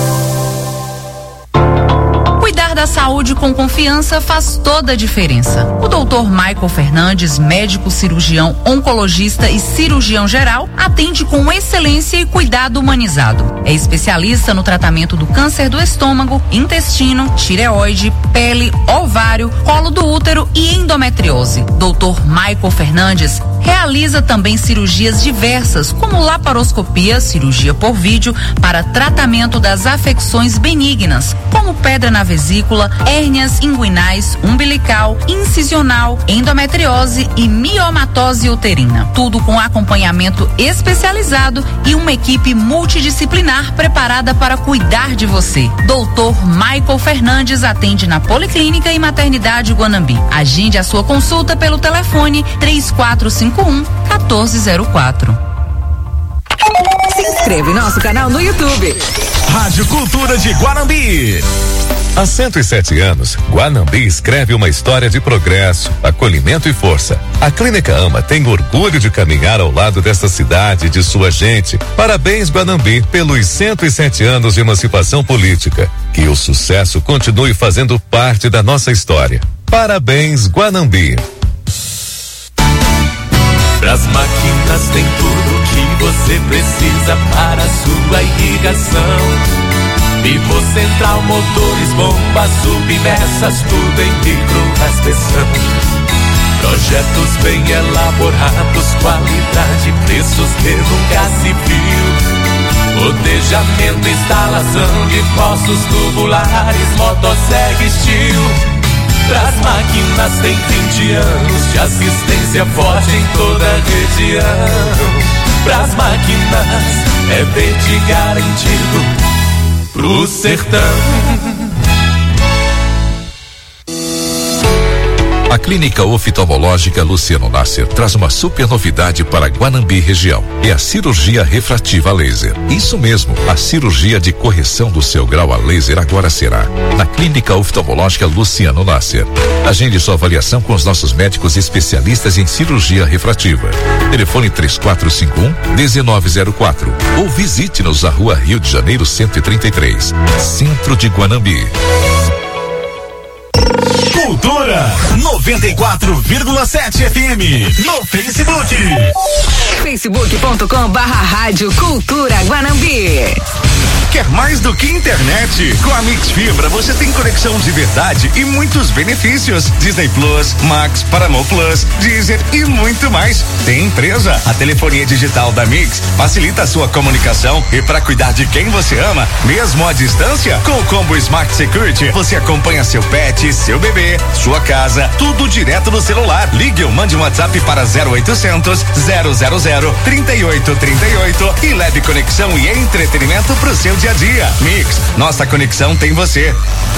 S: Cuidar da saúde com confiança faz toda a diferença. O doutor Michael Fernandes, médico cirurgião, oncologista e cirurgião geral, atende com excelência e cuidado humanizado. É especialista no tratamento do câncer do estômago, intestino, tireoide, pele, ovário, colo do útero e endometriose. doutor Michael Fernandes realiza também cirurgias diversas, como laparoscopia, cirurgia por vídeo, para tratamento das afecções benignas, como pedra na vesícula, hérnias inguinais, umbilical, incisional, endometriose e miomatose uterina. Tudo com acompanhamento especializado e uma equipe multidisciplinar preparada para cuidar de você. doutor Michael Fernandes atende na Policlínica e Maternidade Guanambi. Agende a sua consulta pelo telefone três quatro cinco um, um quatro zero quatro.
M: Se inscreve em nosso canal no YouTube.
L: Rádio Cultura de Guanambi. Há cento e sete anos, Guanambi escreve uma história de progresso, acolhimento e força. A Clínica Ama tem orgulho de caminhar ao lado desta cidade e de sua gente. Parabéns, Guanambi, pelos cento e sete anos de emancipação política. Que o sucesso continue fazendo parte da nossa história. Parabéns, Guanambi.
T: Pras máquinas tem tudo que você precisa para a sua irrigação. Pivô central, motores, bombas, submersas, tudo em micro-raspeção. Projetos bem elaborados, qualidade, preços que nunca se viu. Rotejamento, instalação de poços tubulares, motosserra Steel. Pras máquinas tem vinte anos de assistência forte em toda a região. Pras máquinas é verde garantido pro sertão.
L: A Clínica Oftalmológica Luciano Nasser traz uma super novidade para Guanambi região. É a cirurgia refrativa a laser. Isso mesmo, a cirurgia de correção do seu grau a laser agora será na Clínica Oftalmológica Luciano Nasser. Agende sua avaliação com os nossos médicos especialistas em cirurgia refrativa. Telefone três quatro cinco um, um nove zero quatro ou visite-nos na Rua Rio de Janeiro cento e trinta e três, Centro de Guanambi.
N: Cultura noventa e quatro vírgula sete F M no Facebook.
P: facebook ponto com barra rádio Cultura Guanambi.
U: Quer mais do que internet? Com a Mix Fibra você tem conexão de verdade e muitos benefícios. Disney Plus, Max, Paramount Plus, Deezer e muito mais. Tem empresa? A telefonia digital da Mix facilita a sua comunicação e para cuidar de quem você ama, mesmo à distância, com o combo Smart Security, você acompanha seu pet, seu bebê, sua casa, tudo direto no celular. Ligue ou mande um WhatsApp para zero oitocentos, zero zero zero, trinta e oito trinta e oito e leve conexão e entretenimento pro seu dia a dia. Mix, nossa conexão tem você.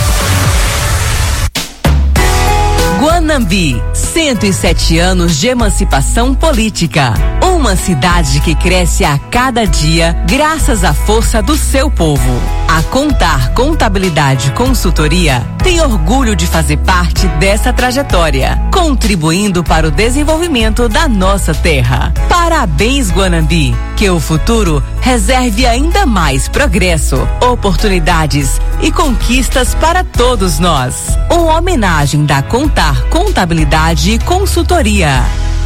P: Guanambi, cento e sete anos de emancipação política. Uma cidade que cresce a cada dia graças à força do seu povo. A Contar Contabilidade Consultoria tem orgulho de fazer parte dessa trajetória, contribuindo para o desenvolvimento da nossa terra. Parabéns, Guanambi, que o futuro reserve ainda mais progresso, oportunidades e conquistas para todos nós. Uma homenagem da Contar Contabilidade e Consultoria.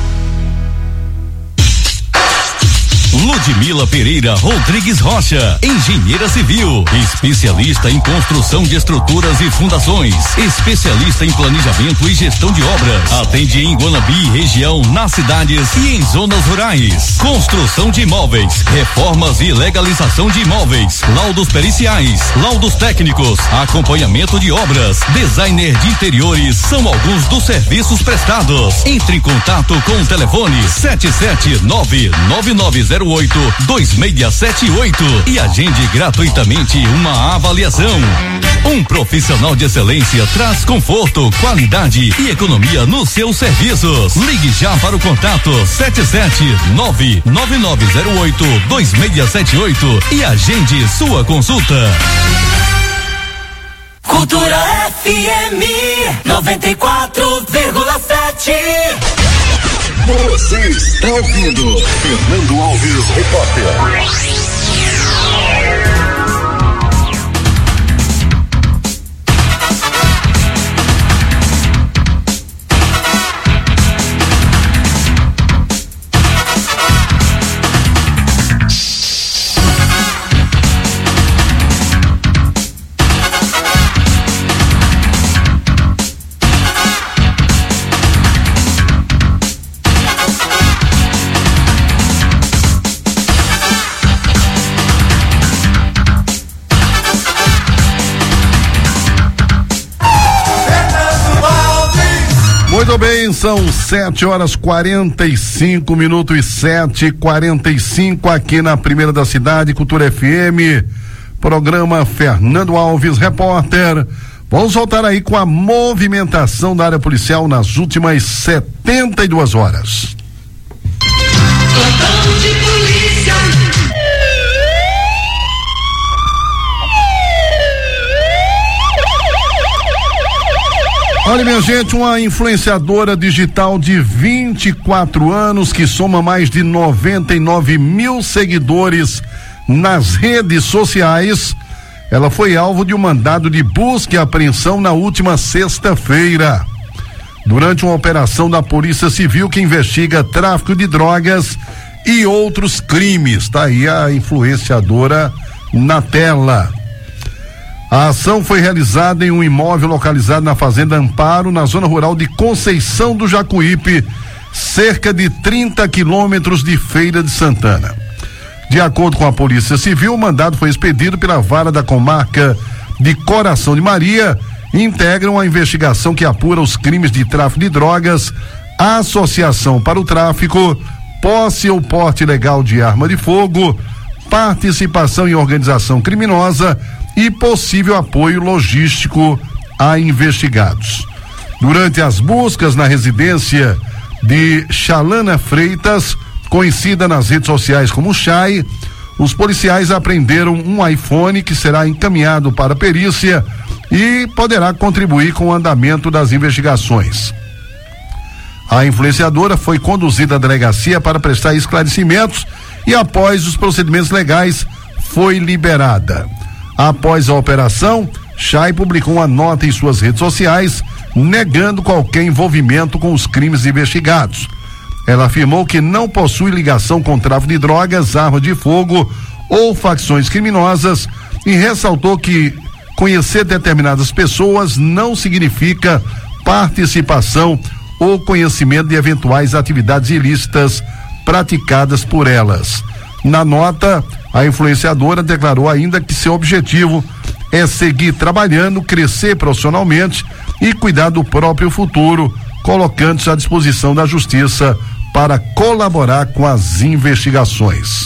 N: Ludmila Pereira Rodrigues Rocha, engenheira civil, especialista em construção de estruturas e fundações, especialista em planejamento e gestão de obras. Atende em Guanambi, região, nas cidades e em zonas rurais. Construção de imóveis, reformas e legalização de imóveis, laudos periciais, laudos técnicos, acompanhamento de obras, designer de interiores, são alguns dos serviços prestados. Entre em contato com o telefone sete sete nove nove nove zero oito dois seis sete oito e agende gratuitamente uma avaliação. Um profissional de excelência traz conforto, qualidade e economia nos seus serviços. Ligue já para o contato sete sete nove nove nove zero oito dois seis sete oito e agende sua consulta.
D: Cultura F M noventa e quatro vírgula sete.
E: Você está ouvindo Fernando Alves, repórter.
F: Muito bem, são sete horas quarenta e cinco minutos e sete e quarenta e cinco aqui na Primeira da Cidade, Cultura F M, programa Fernando Alves, repórter. Vamos voltar aí com a movimentação da área policial nas últimas setenta e duas horas.
D: Plantão de polícia.
F: Olha, minha gente, uma influenciadora digital de vinte e quatro anos que soma mais de noventa e nove mil seguidores nas redes sociais. Ela foi alvo de um mandado de busca e apreensão na última sexta-feira, durante uma operação da Polícia Civil que investiga tráfico de drogas e outros crimes. Tá aí a influenciadora na tela. A ação foi realizada em um imóvel localizado na Fazenda Amparo, na zona rural de Conceição do Jacuípe, cerca de trinta quilômetros de Feira de Santana. De acordo com a Polícia Civil, o mandado foi expedido pela Vara da Comarca de Coração de Maria e integram a investigação que apura os crimes de tráfico de drogas, associação para o tráfico, posse ou porte ilegal de arma de fogo, participação em organização criminosa e possível apoio logístico a investigados. Durante as buscas na residência de Xalana Freitas, conhecida nas redes sociais como Chay, os policiais apreenderam um iPhone que será encaminhado para a perícia e poderá contribuir com o andamento das investigações. A influenciadora foi conduzida à delegacia para prestar esclarecimentos e, após os procedimentos legais, foi liberada. Após a operação, Chay publicou uma nota em suas redes sociais negando qualquer envolvimento com os crimes investigados. Ela afirmou que não possui ligação com tráfico de drogas, arma de fogo ou facções criminosas e ressaltou que conhecer determinadas pessoas não significa participação ou conhecimento de eventuais atividades ilícitas praticadas por elas. Na nota, a influenciadora declarou ainda que seu objetivo é seguir trabalhando, crescer profissionalmente e cuidar do próprio futuro, colocando-se à disposição da justiça para colaborar com as investigações.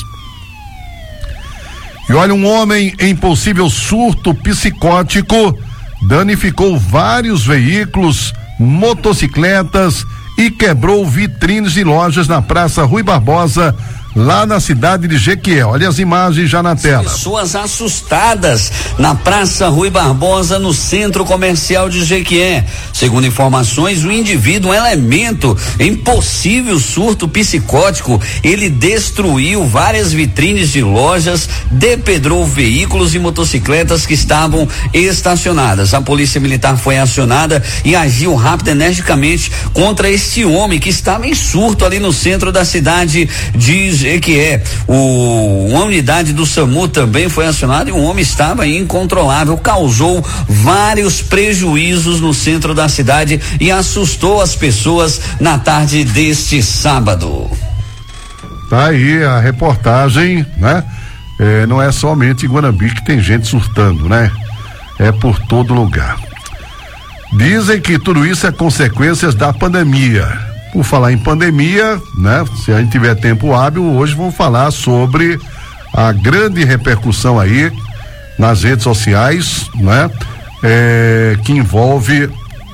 F: E olha, um homem em possível surto psicótico danificou vários veículos, motocicletas e quebrou vitrines de lojas na Praça Rui Barbosa, lá na cidade de Jequié. Olha as imagens já na tela.
A: Pessoas assustadas na Praça Rui Barbosa, no centro comercial de Jequié. Segundo informações, o indivíduo, um elemento em possível surto psicótico, ele destruiu várias vitrines de lojas, depedrou veículos e motocicletas que estavam estacionadas. A polícia militar foi acionada e agiu rápido, energicamente contra este homem que estava em surto ali no centro da cidade de que é o, uma unidade do SAMU também foi acionada e o homem estava incontrolável, causou vários prejuízos no centro da cidade e assustou as pessoas na tarde deste sábado.
F: Tá aí a reportagem, né? É, não é somente em Guanambi que tem gente surtando, né? É por todo lugar. Dizem que tudo isso é consequências da pandemia. Por falar em pandemia, né? Se a gente tiver tempo hábil, hoje vamos falar sobre a grande repercussão aí nas redes sociais, né? É, que envolve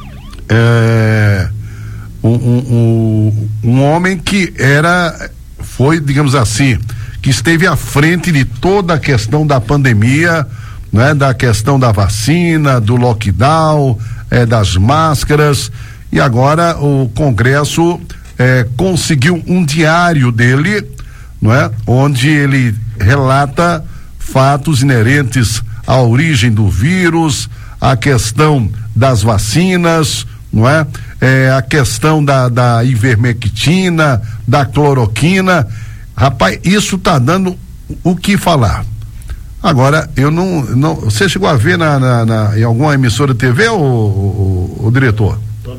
F: é, um, um, um, um homem que era, foi, digamos assim, que esteve à frente de toda a questão da pandemia, né? Da questão da vacina, do lockdown, é, das máscaras. E agora o Congresso eh, conseguiu um diário dele, não é? Onde ele relata fatos inerentes à origem do vírus, a questão das vacinas, não é? Eh, a questão da, da ivermectina, da cloroquina. Rapaz, isso tá dando o que falar. Agora, eu não, não você chegou a ver na, na, na em alguma emissora de T V, o, o diretor?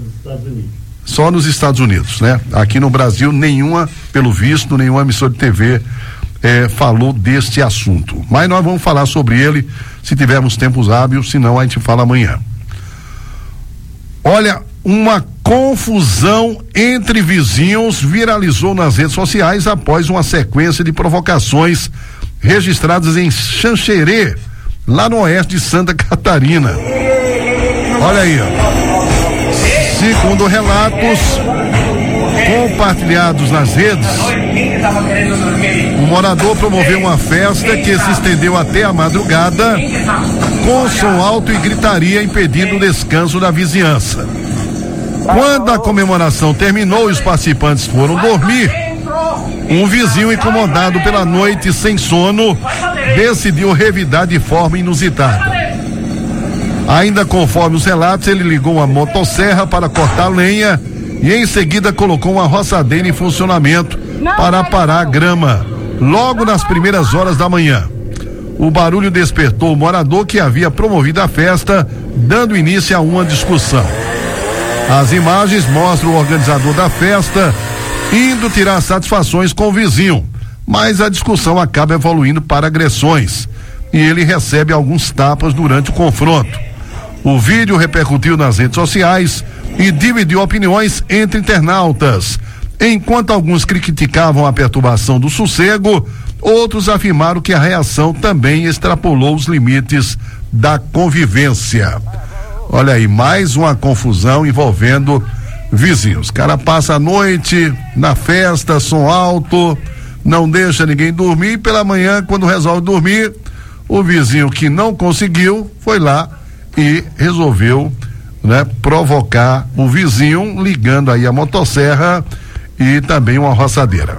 F: Só nos Estados Unidos, né? Aqui no Brasil, nenhuma, pelo visto, nenhuma emissora de T V eh, falou deste assunto. Mas nós vamos falar sobre ele se tivermos tempos hábeis, senão a gente fala amanhã. Olha, uma confusão entre vizinhos viralizou nas redes sociais após uma sequência de provocações registradas em Xanxerê, lá no oeste de Santa Catarina. Olha aí, ó. Segundo relatos compartilhados nas redes, o morador promoveu uma festa que se estendeu até a madrugada, com som alto e gritaria impedindo o descanso da vizinhança. Quando a comemoração terminou e os participantes foram dormir, um vizinho incomodado pela noite sem sono decidiu revidar de forma inusitada. Ainda conforme os relatos, ele ligou uma motosserra para cortar lenha e em seguida colocou uma roçadeira em funcionamento para parar a grama, logo nas primeiras horas da manhã. O barulho despertou o morador que havia promovido a festa, dando início a uma discussão. As imagens mostram o organizador da festa indo tirar satisfações com o vizinho, mas a discussão acaba evoluindo para agressões e ele recebe alguns tapas durante o confronto. O vídeo repercutiu nas redes sociais e dividiu opiniões entre internautas. Enquanto alguns criticavam a perturbação do sossego, outros afirmaram que a reação também extrapolou os limites da convivência. Olha aí, mais uma confusão envolvendo vizinhos. O cara passa a noite na festa, som alto, não deixa ninguém dormir, e pela manhã, quando resolve dormir, o vizinho que não conseguiu foi lá e resolveu, né, provocar o vizinho, ligando aí a motosserra e também uma roçadeira.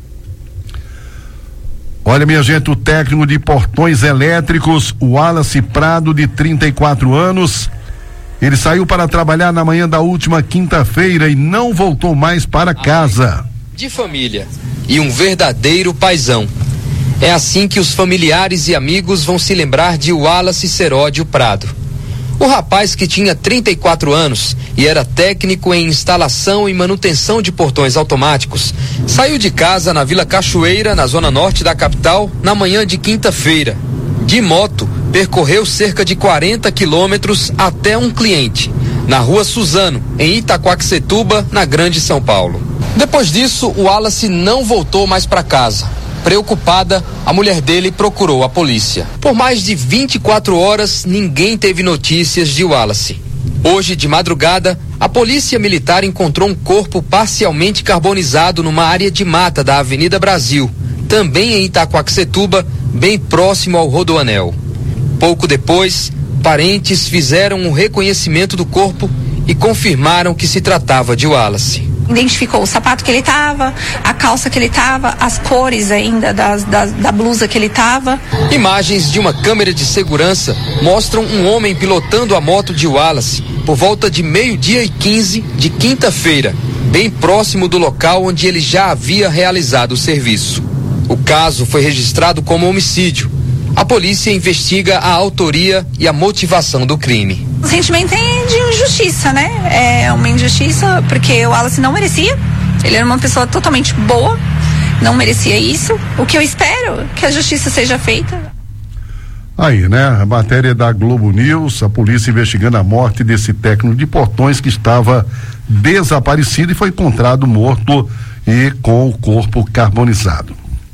F: Olha, minha gente, o técnico de portões elétricos, o Wallace Prado, de trinta e quatro anos, ele saiu para trabalhar na manhã da última quinta-feira e não voltou mais para casa.
B: De família e um verdadeiro paizão. É assim que os familiares e amigos vão se lembrar de Wallace Seródio Prado. O rapaz, que tinha trinta e quatro anos e era técnico em instalação e manutenção de portões automáticos, saiu de casa na Vila Cachoeira, na zona norte da capital, na manhã de quinta-feira. De moto, percorreu cerca de quarenta quilômetros até um cliente, na rua Suzano, em Itaquaquecetuba, na Grande São Paulo. Depois disso, o Wallace não voltou mais para casa. Preocupada, a mulher dele procurou a polícia. Por mais de vinte e quatro horas, ninguém teve notícias de Wallace. Hoje, de madrugada, a polícia militar encontrou um corpo parcialmente carbonizado numa área de mata da Avenida Brasil, também em Itaquaquecetuba, bem próximo ao Rodoanel. Pouco depois, parentes fizeram um reconhecimento do corpo e confirmaram que se tratava de Wallace.
V: Identificou o sapato que ele tava, a calça que ele tava, as cores ainda das, das, da blusa que ele tava.
B: Imagens de uma câmera de segurança mostram um homem pilotando a moto de Wallace por volta de meio-dia e quinze de quinta-feira, bem próximo do local onde ele já havia realizado o serviço. O caso foi registrado como homicídio. A polícia investiga a autoria e a motivação do crime.
V: O sentimento é de injustiça, né? É uma injustiça porque o Wallace não merecia. Ele era uma pessoa totalmente boa, não merecia isso. O que eu espero é que a justiça seja feita.
F: Aí, né? A matéria da Globo News, a polícia investigando a morte desse técnico de portões que estava desaparecido e foi encontrado morto e com o corpo carbonizado.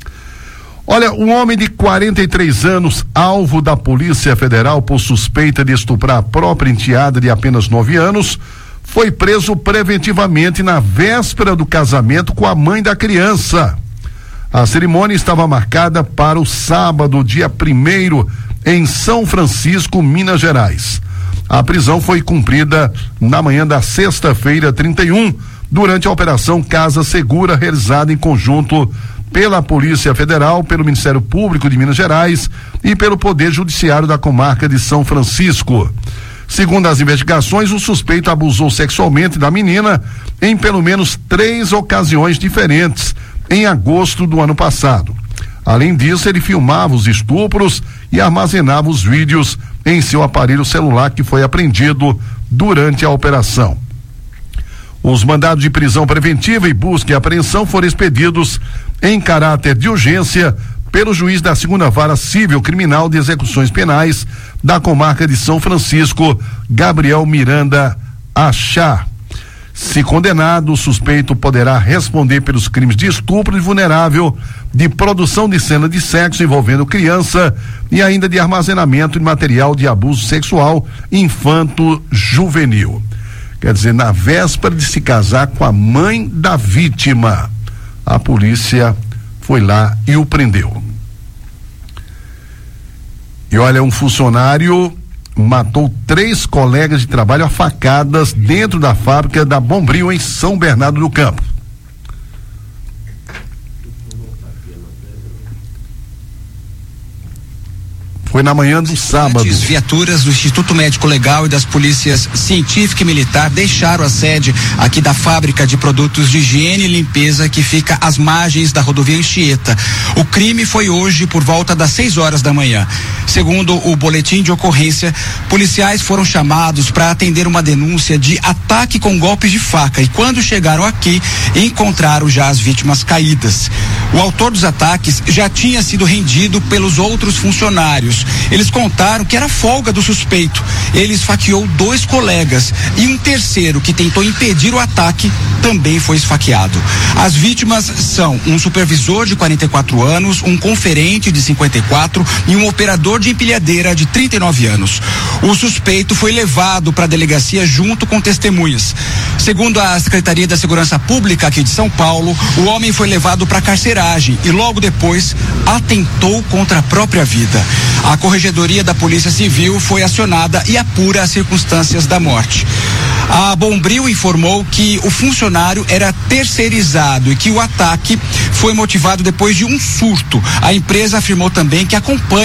F: Olha, um homem de quarenta e três anos, alvo da Polícia Federal por suspeita de estuprar a própria enteada de apenas nove anos, foi preso preventivamente na véspera do casamento com a mãe da criança. A cerimônia estava marcada para o sábado, dia primeiro, em São Francisco, Minas Gerais. A prisão foi cumprida na manhã da sexta-feira, trinta e um, durante a Operação Casa Segura, realizada em conjunto pela Polícia Federal, pelo Ministério Público de Minas Gerais e pelo Poder Judiciário da comarca de São Francisco. Segundo as investigações, o suspeito abusou sexualmente da menina em pelo menos três ocasiões diferentes, em agosto do ano passado. Além disso, ele filmava os estupros e armazenava os vídeos em seu aparelho celular, que foi apreendido durante a operação. Os mandados de prisão preventiva e busca e apreensão foram expedidos em caráter de urgência pelo juiz da segunda Vara Civil Criminal de Execuções Penais da comarca de São Francisco, Gabriel Miranda Achá. Se condenado, o suspeito poderá responder pelos crimes de estupro de vulnerável, de produção de cena de sexo envolvendo criança e ainda de armazenamento de material de abuso sexual infanto-juvenil. Quer dizer, na véspera de se casar com a mãe da vítima, a polícia foi lá e o prendeu. E olha, um funcionário matou três colegas de trabalho a facadas dentro da fábrica da Bombril, em São Bernardo do Campo. Foi na manhã do sábado.
W: Viaturas do Instituto Médico Legal e das polícias científica e militar deixaram a sede aqui da fábrica de produtos de higiene e limpeza que fica às margens da rodovia Anchieta. O crime foi hoje por volta das seis horas da manhã. Segundo o boletim de ocorrência, policiais foram chamados para atender uma denúncia de ataque com golpes de faca e quando chegaram aqui, encontraram já as vítimas caídas. O autor dos ataques já tinha sido rendido pelos outros funcionários. anos. Eles contaram que era folga do suspeito. Ele esfaqueou dois colegas e um terceiro que tentou impedir o ataque também foi esfaqueado. As vítimas são um supervisor de quarenta e quatro anos, um conferente de cinquenta e quatro e um operador de empilhadeira de trinta e nove anos. O suspeito foi levado para a delegacia junto com testemunhas. Segundo a Secretaria da Segurança Pública aqui de São Paulo, o homem foi levado para carceragem e logo depois atentou contra a própria vida. A Corregedoria da Polícia Civil foi acionada e apura as circunstâncias da morte. A Bombril informou que o funcionário era terceirizado e que o ataque foi motivado depois de um surto. A empresa afirmou também que acompanha